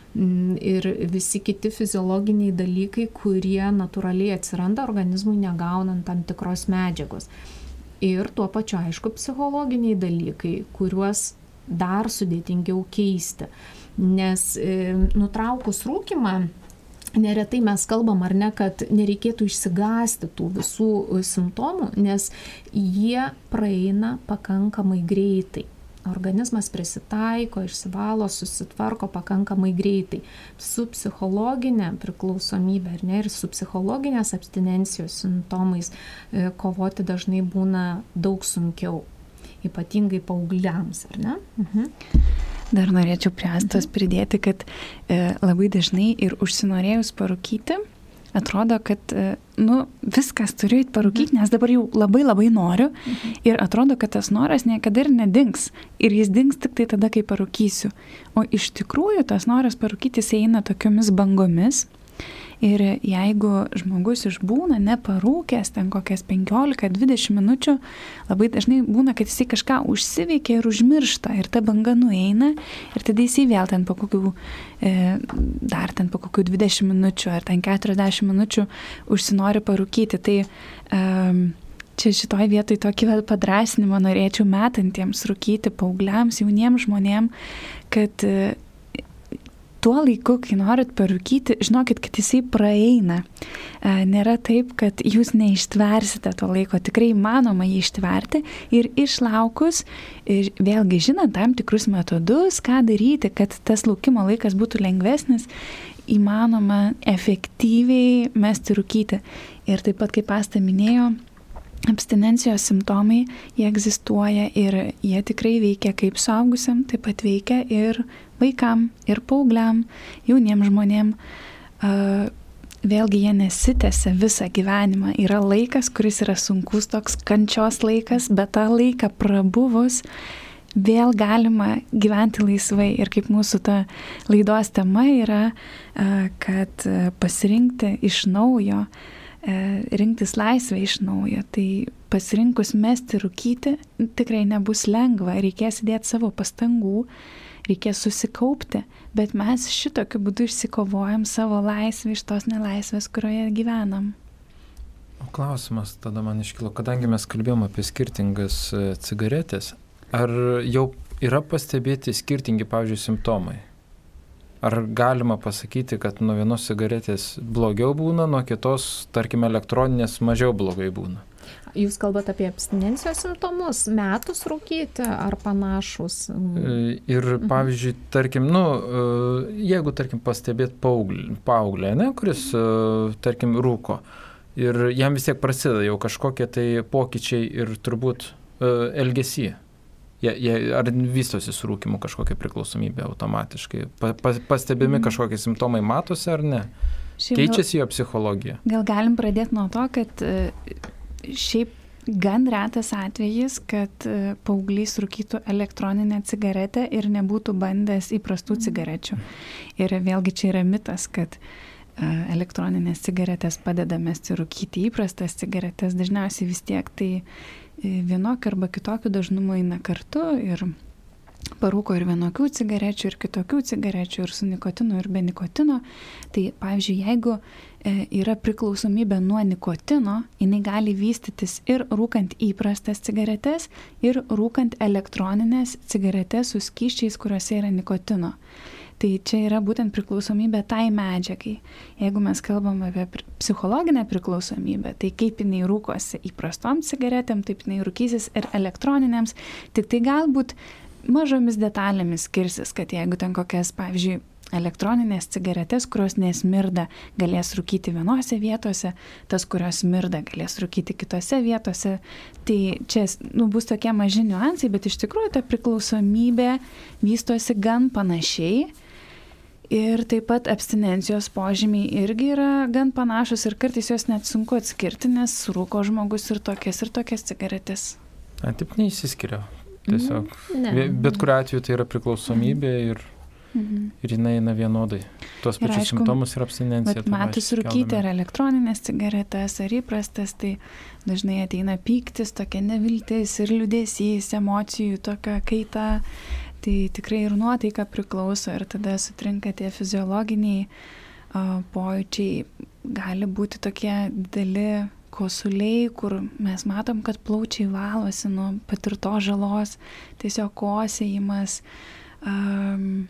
ir visi kiti fiziologiniai dalykai, kurie natūraliai atsiranda organizmui negaunant tam tikros medžiagos. Ir tuo pačiu, aišku, psichologiniai dalykai, kuriuos dar sudėtingiau keisti. Nes e, nutraukus rūkymą, neretai mes kalbam, ar ne, kad nereikėtų išsigąsti tų visų simptomų, nes jie praeina pakankamai greitai. Organizmas prisitaiko, išsivalo, susitvarko pakankamai greitai. Su psichologinė priklausomybė ar ne, ir su psichologinės abstinencijos simptomais e, kovoti dažnai būna daug sunkiau, ypatingai paaugliams, ar ne? Mhm. Dar norėčiau prie Astos pridėti, kad e, labai dažnai ir užsinorėjus parūkyti, atrodo, kad, nu, viskas turiu eit parūkyti, nes dabar jau labai labai noriu ir atrodo, kad tas noras niekada ir nedings ir jis dings tik tai tada, kai parūkysiu. O iš tikrųjų tas noras parūkyti jis eina tokiomis bangomis ir jeigu žmogus išbūna neparūkęs ten kokias penkiolika dvidešimt minučių, labai dažnai būna, kad jisai kažką užsiveikia ir užmiršta ir ta banga nueina ir tada jisai vėl ten po kokių, e, dar ten po kokių dvidešimt minučių ar ten keturiasdešimt minučių užsinori parūkyti. Tai e, čia šitoj vietoj tokį padrasinimą norėčiau metantiems rūkyti paaugliams, jauniems žmonėm, kad e, tuo laiku, kai norit parūkyti, žinokit, kad jisai praeina. E, nėra taip, kad jūs neištversite to laiko. Tikrai įmanoma jį ištverti ir išlaukus, ir vėlgi žinant tam tikrus metodus, ką daryti, kad tas laukimo laikas būtų lengvesnis, įmanoma efektyviai mesti rūkyti. Ir taip pat, kaip Asta minėjo, abstinencijos simptomai, jie egzistuoja ir jie tikrai veikia kaip suaugusiam, taip pat veikia ir vaikam, ir paaugliam, jauniem žmonėm. Vėlgi jie nesitęsia visą gyvenimą. Yra laikas, kuris yra sunkus, toks kančios laikas, bet tą laiką prabuvus vėl galima gyventi laisvai. Ir kaip mūsų ta laidos tema yra, kad pasirinkti iš naujo, rinktis laisvę iš naujo. Tai pasirinkus mesti rūkyti tikrai nebus lengva, reikės įdėti savo pastangų, reikės susikaupti, bet mes šitokiu būdu išsikovojam savo laisvę iš tos nelaisvės, kurioje gyvenam. O klausimas tada man iškilo, kadangi mes kalbėjom apie skirtingas cigaretės, ar jau yra pastebėti skirtingi, pavyzdžiui, simptomai? Ar galima pasakyti, kad nuo vienos cigaretės blogiau būna, nuo kitos, tarkime, elektroninės mažiau blogai būna? Jūs kalbate apie abstinencijos simptomus, metus rūkyti ar panašus? Ir, pavyzdžiui, tarkim, nu, jeigu, tarkim, pastebėt paauglį, paauglį, ne, kuris, tarkim, rūko, ir jam vis tiek prasideda jau kažkokie tai pokyčiai ir turbūt elgesy. Ja, ja, ar vystosi su rūkimu kažkokia priklausomybė automatiškai? Pa, pa, pastebimi mm. kažkokie simptomai matosi ar ne? Šiaip keičiasi jo psichologija? Gal galim pradėti nuo to, kad šiaip gan retas atvejis, kad paauglys rūkytų elektroninę cigaretę ir nebūtų bandęs įprastų cigarečių. Ir vėlgi čia yra mitas, kad elektroninės cigaretės padeda mesti rūkyti įprastas cigaretės. Dažniausiai vis tiek tai vienokio arba kitokio dažnumo eina kartu ir parūko ir vienokių cigarečių, ir kitokių cigarečių, ir su nikotinu, ir be nikotino. Tai, pavyzdžiui, jeigu yra priklausomybė nuo nikotino, jinai gali vystytis ir rūkant įprastas cigaretes, ir rūkant elektroninės cigaretes su skysčiais, kuriuose yra nikotino. Tai čia yra būtent priklausomybė tai medžiagai. Jeigu mes kalbam apie psichologinę priklausomybę, tai kaip jinai rūkosi įprastom cigaretėm, taip jinai rūkysis ir elektroninėms, tik tai galbūt mažomis detalėmis skirsis, kad jeigu ten kokias, pavyzdžiui, elektroninės cigaretės, kurios nesmirda, galės rūkyti vienose vietose, tas, kurios smirda, galės rūkyti kitose vietose. Tai čia nu, bus tokie maži niuansai, bet iš tikrųjų ta priklausomybė vystosi gan panašiai. Ir taip pat abstinencijos požymiai irgi yra gan panašus ir kartais juos net sunku atskirti, nes rūko žmogus ir tokias ir tokias cigaretės. A, taip neįsiskiria. Tiesiog. Ne. Bet kuriuo atveju tai yra priklausomybė ir, mhm. ir jinai eina vienodai. Tuos pačius aišku, simptomus ir abstinencija. Bet metus rūkyti ar elektroninės cigaretės ar įprastas, tai dažnai ateina pyktis, tokia neviltis ir liūdesys, emocijų, tokia kaita. Tai tikrai ir nuotaika priklauso ir tada sutrinka tie fiziologiniai uh, pojūčiai. Gali būti tokie dideli kosuliai, kur mes matom, kad plaučiai valosi nuo patirtos žalos, tiesiog kosėjimas, um,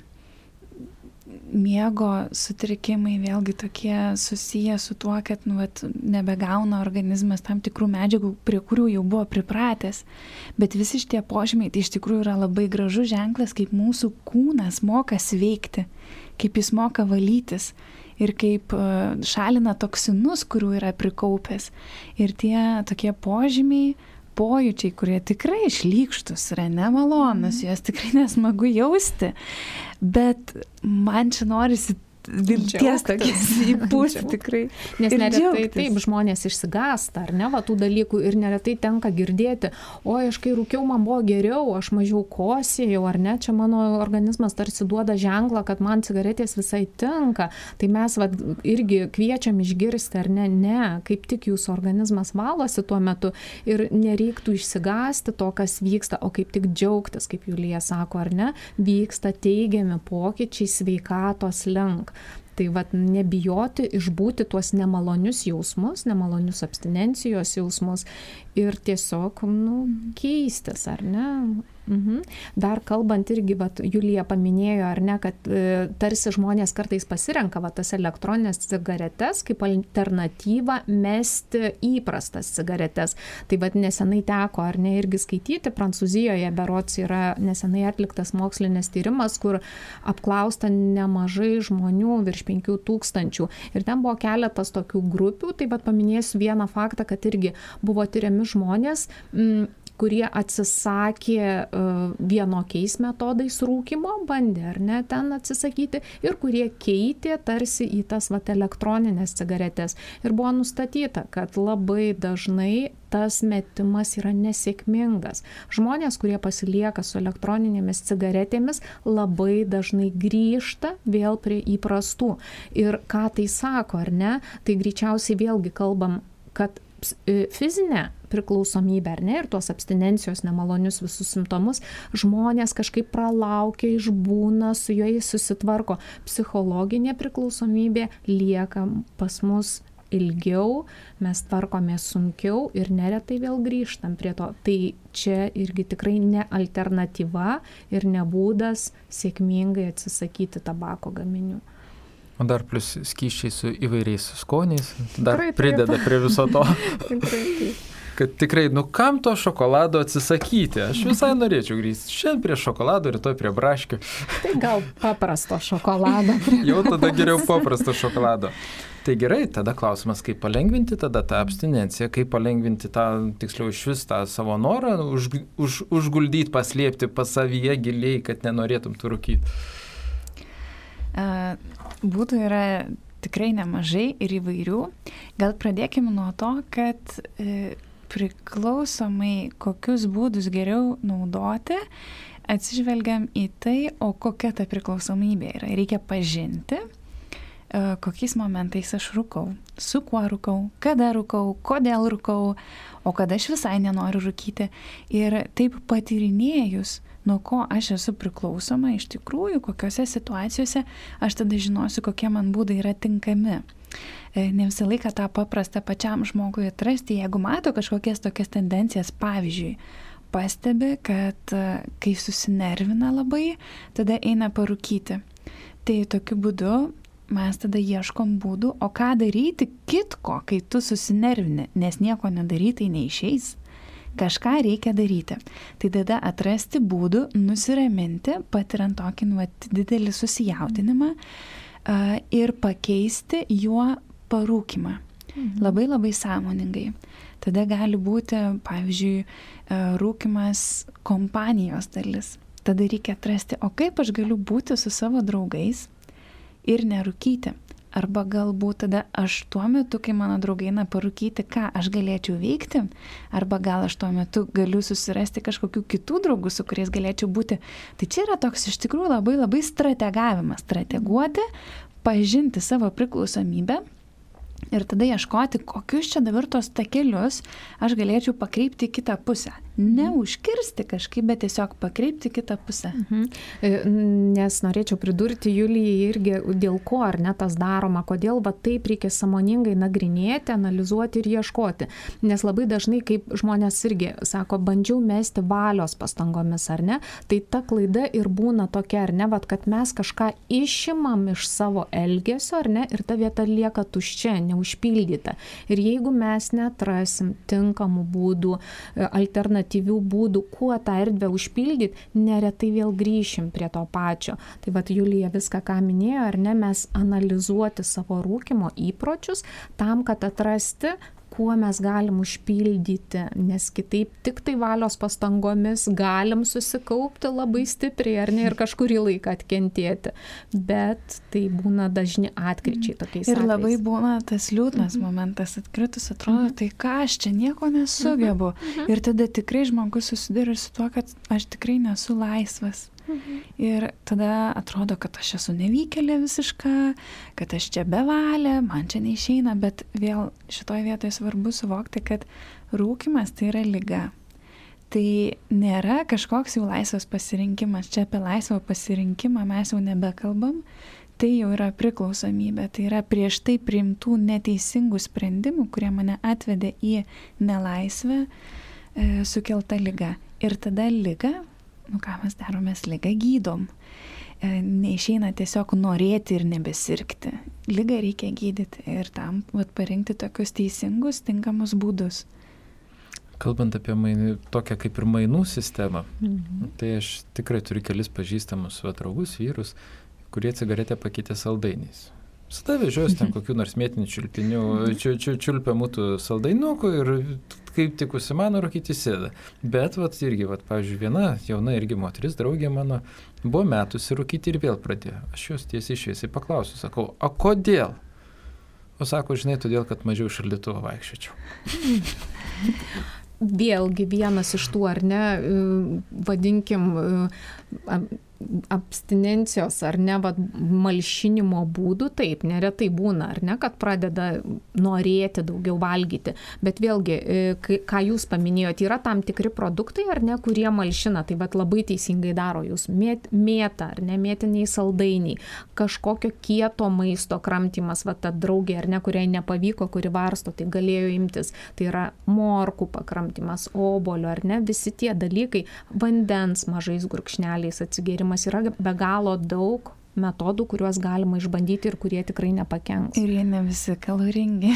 miego sutrikimai vėlgi tokie susiję su tuo, kad nu, vat, nebegauna organizmas tam tikrų medžiagų, prie kurių jau buvo pripratęs. Bet visi šitie požymiai tai iš tikrųjų yra labai gražus ženklas, kaip mūsų kūnas moka sveikti, kaip jis moka valytis ir kaip šalina toksinus, kurių yra prikaupęs. Ir tie tokie požymiai, pojūčiai, kurie tikrai šlykštus, yra nemalonus, mm. juos tikrai nesmagu jausti, bet man čia norisi vilties tokias įpūsti tikrai. Nes neretai taip žmonės išsigąsta, ar ne, va, tų dalykų ir neretai tenka girdėti, o aš kai rūkiau, man buvo geriau, aš mažiau kosėjau, ar ne, čia mano organizmas tarsi duoda ženklą, kad man cigaretės visai tinka. Tai mes va, irgi kviečiam išgirsti, ar ne, ne, kaip tik jūsų organizmas valosi tuo metu ir nereiktų išsigąsti to, kas vyksta, o kaip tik džiaugtis, kaip Julija sako, ar ne, vyksta teigiami pokyčiai sveikatos link. Tai vat nebijoti išbūti tuos nemalonius jausmus, nemalonius abstinencijos jausmus ir tiesiog nu, keistis, ar ne? Mhm. Dar kalbant irgi, vat, Julija paminėjo, ar ne, kad e, tarsi žmonės kartais pasirenka va, tas elektroninės cigaretes kaip alternatyvą mesti įprastas cigaretes. Tai vat nesenai teko, ar ne, irgi skaityti, Prancūzijoje berods yra nesenai atliktas mokslinis tyrimas, kur apklausta nemažai žmonių, virš penkių tūkstančių. Ir ten buvo keletas tokių grupių, tai vat paminėsiu vieną faktą, kad irgi buvo tyriami žmonės, m, kurie atsisakė uh, vienokiais metodais rūkymo, bandė ar ne ten atsisakyti, ir kurie keitė tarsi į tas vat, elektroninės cigaretės. Ir buvo nustatyta, kad labai dažnai tas metimas yra nesėkmingas. Žmonės, kurie pasilieka su elektroninėmis cigaretėmis, labai dažnai grįžta vėl prie įprastų. Ir ką tai sako, ar ne, tai greičiausiai vėlgi kalbam, kad fizinė priklausomybė, ar ne, ir tuos abstinencijos nemalonius visus simptomus, žmonės kažkaip pralaukia, išbūna, su jais susitvarko. Psichologinė priklausomybė lieka pas mus ilgiau, mes tvarkomės sunkiau ir neretai vėl grįžtam prie to. Tai čia irgi tikrai ne alternatyva ir ne būdas sėkmingai atsisakyti tabako gaminių. O dar plus skysčiai su įvairiais skoniais, dar Tikrai, prideda taip. prie viso to. Tikrai, taip. Kad tikrai, nu kam to šokolado atsisakyti? Aš visai norėčiau grįžti. Šiandien prie šokolado, rytoj prie braškių. Tai gal paprasto šokolado. Jau tada geriau paprasto šokolado. Tai gerai, tada klausimas, kaip palengvinti tada tą abstinenciją, kaip palengvinti tą, tiksliau iš vis tą savo norą, už, už, užguldyti, paslėpti pas savyje giliai, kad nenorėtum tu rūkyti. Uh, būtų yra tikrai nemažai ir įvairių. Gal pradėkime nuo to, kad uh, priklausomai kokius būdus geriau naudoti, atsižvelgiam į tai, o kokia ta priklausomybė yra. Reikia pažinti, uh, kokiais momentais aš rūkau, su kuo rūkau, kada rūkau, kodėl rūkau, o kada aš visai nenoriu rūkyti. Ir taip patyrinėjus, nuo ko aš esu priklausoma iš tikrųjų, kokiose situacijose, aš tada žinosiu, kokie man būdai yra tinkami. Ne visą laiką tą paprastą pačiam žmogui atrasti, jeigu mato kažkokias tokias tendencijas, pavyzdžiui, pastebi, kad kai susinervina labai, tada eina parūkyti. Tai tokiu būdu mes tada ieškom būdų, o ką daryti kitko, kai tu susinervini, nes nieko nedaryti neišeis. Kažką reikia daryti. Tai tada atrasti būdų, nusiraminti, patiriant tokį nu, didelį susijaudinimą uh, ir pakeisti juo parūkimą. Mhm. Labai labai sąmoningai. Tada gali būti, pavyzdžiui, uh, rūkimas kompanijos dalis. Tada reikia atrasti, o kaip aš galiu būti su savo draugais ir nerūkyti. Arba galbūt tada aš tuo metu, kai mano draugai eina parūkyti, ką aš galėčiau veikti, arba gal aš tuo metu galiu susirasti kažkokių kitų draugų, su kuriais galėčiau būti. Tai čia yra toks iš tikrųjų labai labai strategavimas, strateguoti, pažinti savo priklausomybę ir tada ieškoti, kokius čia dabar tos takelius aš galėčiau pakreipti į kitą pusę. Neužkirsti kažkaip, bet tiesiog pakreipti kitą pusę. Mhm. Nes norėčiau pridurti Julijai irgi, dėl ko ar ne tas daroma, kodėl va taip reikia sąmoningai nagrinėti, analizuoti ir ieškoti. Nes labai dažnai, kaip žmonės irgi sako, bandžiau mesti valios pastangomis, ar ne, tai ta klaida ir būna tokia, ar ne, vat, kad mes kažką išimam iš savo elgesio, ar ne, ir ta vieta lieka tuščia, neužpildyta. Ir jeigu mes neatrasim tinkamų būdų, alternatyvių būdų, kuo tą erdvę užpildyti, neretai vėl grįšim prie to pačio. Tai vat Julija viską, ką minėjo, ar ne, mes analizuoti savo rūkymo įpročius tam, kad atrasti, kuo mes galim užpildyti, nes kitaip tik tai valios pastangomis galim susikaupti labai stipriai, ar ne, ir kažkurį laiką atkentėti. Bet tai būna dažni atkryčiai tokiais ir atvejais. Ir labai būna tas liūdnas mm-hmm. momentas, atkritus atrodo, mm-hmm. tai ką aš čia nieko nesugebu. Mm-hmm. Ir tada tikrai žmogus susiduria su tuo, kad aš tikrai nesu laisvas. Mhm. Ir tada atrodo, kad aš esu nevykėlė visiška, kad aš čia bevalė, man čia neišeina, bet vėl šitoje vietoje svarbu suvokti, kad rūkymas tai yra liga. Tai nėra kažkoks jau laisvas pasirinkimas. Čia apie laisvą pasirinkimą mes jau nebekalbam. Tai jau yra priklausomybė. Tai yra prieš tai priimtų neteisingų sprendimų, kurie mane atvedė į nelaisvę, e, sukelta liga. Ir tada liga nu ką mes darom, mes ligą gydom. Neišeina tiesiog norėti ir nebesirgti. Ligą reikia gydyti ir tam vat, parinkti tokius teisingus, tinkamus būdus. Kalbant apie mainų, tokią kaip ir mainų sistemą, Mhm. tai aš tikrai turiu kelis pažįstamus va, draugus, vyrus, kurie cigaretę pakeitė saldainiais. Visada vežiuosi ten kokių nors mėtinių čiulpinių, čiu, čiu, čiulpiamų saldainukų ir kaip tik užsimano rūkyti sėda. Bet, vat, irgi, vat, pavyzdžiui, viena jauna irgi moteris, draugė mano, buvo metusi rūkyti ir vėl pradėjo. Aš jos tiesiai šviesiai paklausiu, sakau, o kodėl? O sako, žinai, todėl, kad mažiau šaldytuvo vaikščiočiau. Vėlgi vienas iš tų, ar ne, vadinkim, abstinencijos ar ne, vat, malšinimo būdų, taip, neretai būna, ar ne, kad pradeda norėti daugiau valgyti. Bet vėlgi, ką jūs paminėjote, yra tam tikri produktai, ar ne, kurie malšina, tai bet labai teisingai daro jūs. Mėt, mėta, ar ne, mėtiniai saldainiai, kažkokio kieto maisto kramtymas, va ta draugė, ar ne, kuriai nepavyko, kuri varsto, tai galėjo imtis. Tai yra morkų pakramtymas, obolio, ar ne, visi tie dalykai, vandens mažais gurkšneliais atsigėrimas. Yra be galo daug metodų, kuriuos galima išbandyti ir kurie tikrai nepakenks. Ir jie ne visi kaloringi.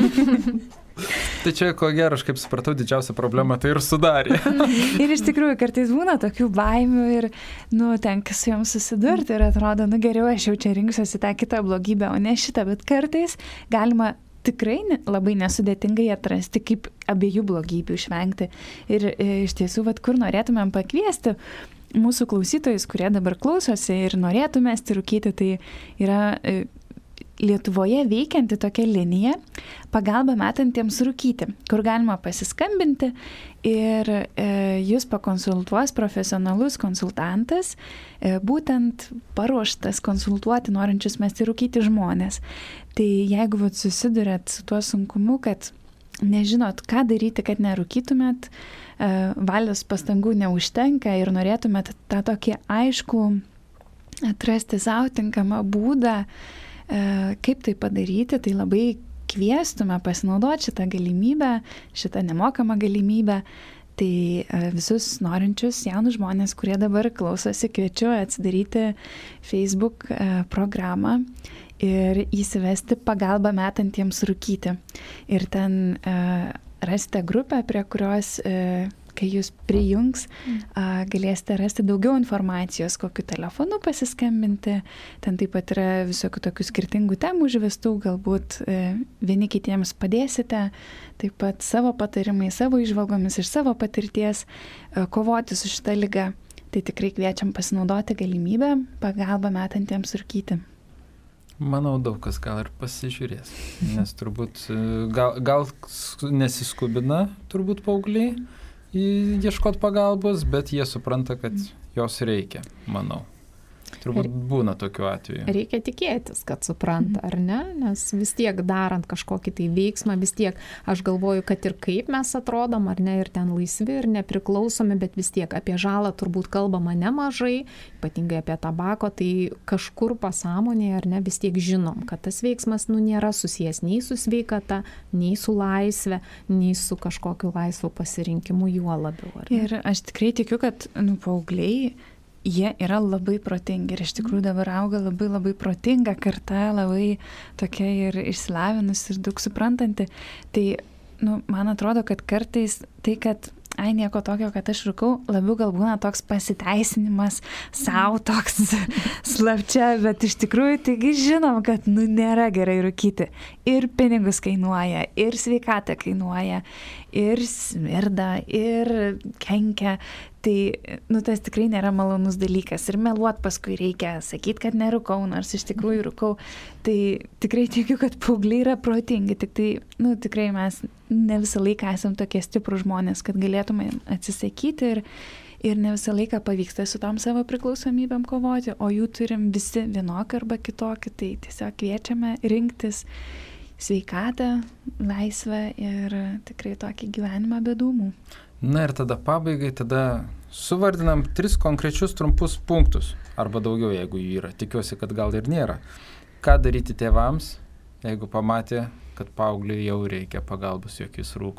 Tai čia, ko gero, aš kaip supratau, didžiausia problema tai ir sudarė. Ir iš tikrųjų, kartais būna tokių baimių ir, nu, tenka su joms susidurti ir atrodo, nu, geriau aš jau čia rinksiuosi tą kitą blogybę, o ne šitą, bet kartais galima tikrai ne, labai nesudėtingai atrasti, kaip abiejų blogybių išvengti. Ir e, iš tiesų, vat, kur norėtumėm pakviesti mūsų klausytojus, kurie dabar klausosi ir norėtų mesti rūkyti, tai yra e, Lietuvoje veikianti tokia linija pagalba metantiems rūkyti, kur galima pasiskambinti ir e, jūs pakonsultuos profesionalus konsultantas, e, būtent paruoštas konsultuoti norinčius mesti rūkyti žmonės. Tai jeigu vat, susidurėt su tuo sunkumu, kad nežinot, ką daryti, kad nerūkytumėt, e, valios pastangų neužtenka ir norėtumėt tą tokį aiškų atrasti savo tinkamą būdą, kaip tai padaryti, tai labai kviestume pasinaudoti šitą galimybę, šitą nemokamą galimybę. Tai visus norinčius jaunus žmonės, kurie dabar klausosi, kviečiu atsidaryti Facebook programą ir įsivesti pagalbą metantiems rūkyti. Ir ten rasite grupę, prie kurios kai jūs prijungs, galėsite rasti daugiau informacijos, kokiu telefonu pasiskambinti. Ten taip pat yra visokių tokių skirtingų temų užvestų, galbūt vieni kitiems padėsite, taip pat savo patarimai, savo įžvalgomis iš savo patirties kovoti su šita liga. Tai tikrai kviečiam pasinaudoti galimybę pagalbą metantiems rūkyti. Manau, daug kas gal ir pasižiūrės, nes turbūt gal, gal nesiskubina turbūt paaugliai ieškot pagalbos, bet jie supranta, kad jos reikia, manau. Turbūt būna tokiu atveju. Reikia tikėtis, kad supranta, ar ne? Nes vis tiek darant kažkokį tai veiksmą, vis tiek aš galvoju, kad ir kaip mes atrodom, ar ne, ir ten laisvi, ir nepriklausomi, bet vis tiek apie žalą turbūt kalbama nemažai, ypatingai apie tabako, tai kažkur pasąmonėje, ar ne, vis tiek žinom, kad tas veiksmas, nu, nėra susijęs nei su sveikata, nei su laisve, nei su kažkokiu laisvu pasirinkimu juo labiau. Ar ne? Ir aš tikrai tikiu, kad, nu, paaugliai, jie yra labai protingi ir iš tikrųjų dabar auga labai labai protinga karta, labai tokia ir išsilavinusi ir daug suprantanti. Tai, nu, man atrodo, kad kartais tai, kad ai, nieko tokio, kad aš rūkau, labiau gal būna toks pasiteisinimas savo toks slapčia, bet iš tikrųjų taigi žinom, kad, nu, nėra gerai rūkyti. Ir pinigus kainuoja, ir sveikatą kainuoja, ir smirda, ir kenkia. Tai, nu, tas tikrai nėra malonus dalykas. Ir meluot paskui reikia, sakyti, kad nerūkau, nors iš tikrųjų rūkau. Tai tikrai tikiu, kad paaugliai yra protingi. Tik tai, nu, tikrai mes ne visą laiką esam tokie stiprų žmonės, kad galėtume atsisakyti ir, ir ne visą laiką pavyksta su tom savo priklausomybėm kovoti, o jų turim visi vienokį arba kitokį. Tai tiesiog kviečiame rinktis sveikatą, laisvę ir tikrai tokį gyvenimą be dūmų. Na ir tada pabaigai, tada suvardinam tris konkrečius trumpus punktus, arba daugiau, jeigu jų yra. Tikiuosi, kad gal ir nėra. Ką daryti tėvams, jeigu pamatė, kad paaugliui jau reikia pagalbos, jog jis rūko?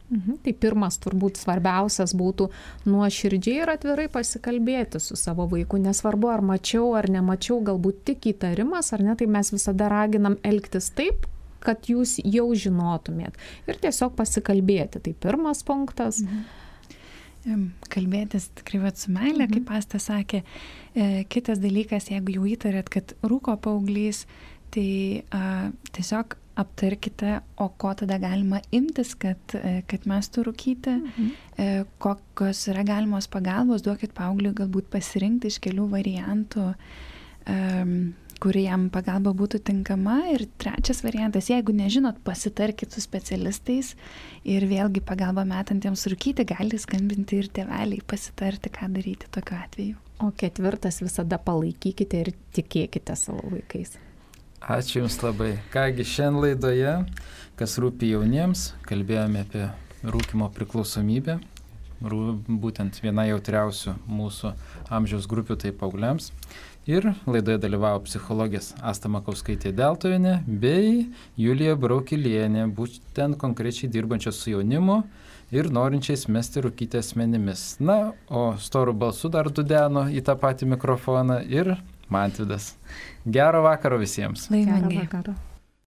Mhm. Tai pirmas turbūt svarbiausias būtų nuoširdžiai ir atvirai pasikalbėti su savo vaiku. Nesvarbu, ar mačiau, ar nemačiau, galbūt tik įtarimas, ar ne, tai mes visada raginam elgtis taip, kad jūs jau žinotumėt. Ir tiesiog pasikalbėti. Tai pirmas punktas. Mhm. Kalbėtis tikrai vat su meilė, mhm. kaip Asta sakė. E, kitas dalykas, jeigu jau įtarėt, kad rūko paauglys, tai a, tiesiog aptarkite, o ko tada galima imtis, kad, kad mestų rūkyti, mhm. kokios yra galimos pagalbos, duokit paaugliui galbūt pasirinkti iš kelių variantų, kuri jam pagalba būtų tinkama. Ir trečias variantas, jeigu nežinot, pasitarkit su specialistais ir vėlgi pagalba metantiems rūkyti gali skambinti ir tėveliai, pasitarti, ką daryti tokiu atveju. O ketvirtas, visada palaikykite ir tikėkite savo vaikais. Ačiū Jums labai. Kągi, šiandien laidoje, kas rūpi jauniems, kalbėjome apie rūkymo priklausomybę, rū, būtent viena jautriausių mūsų amžiaus grupių, tai paaugliams. Ir laidoje dalyvavo psichologės Asta Makauskaitė-Deltuvienė bei Julija Braukilienė, būtent konkrečiai dirbančios su jaunimu ir norinčiais mesti rūkyti asmenimis. Na, o storų balsų dar dudeno į tą patį mikrofoną ir Mantvydas. Gero vakaro visiems. Laimingai. Gero vakaro.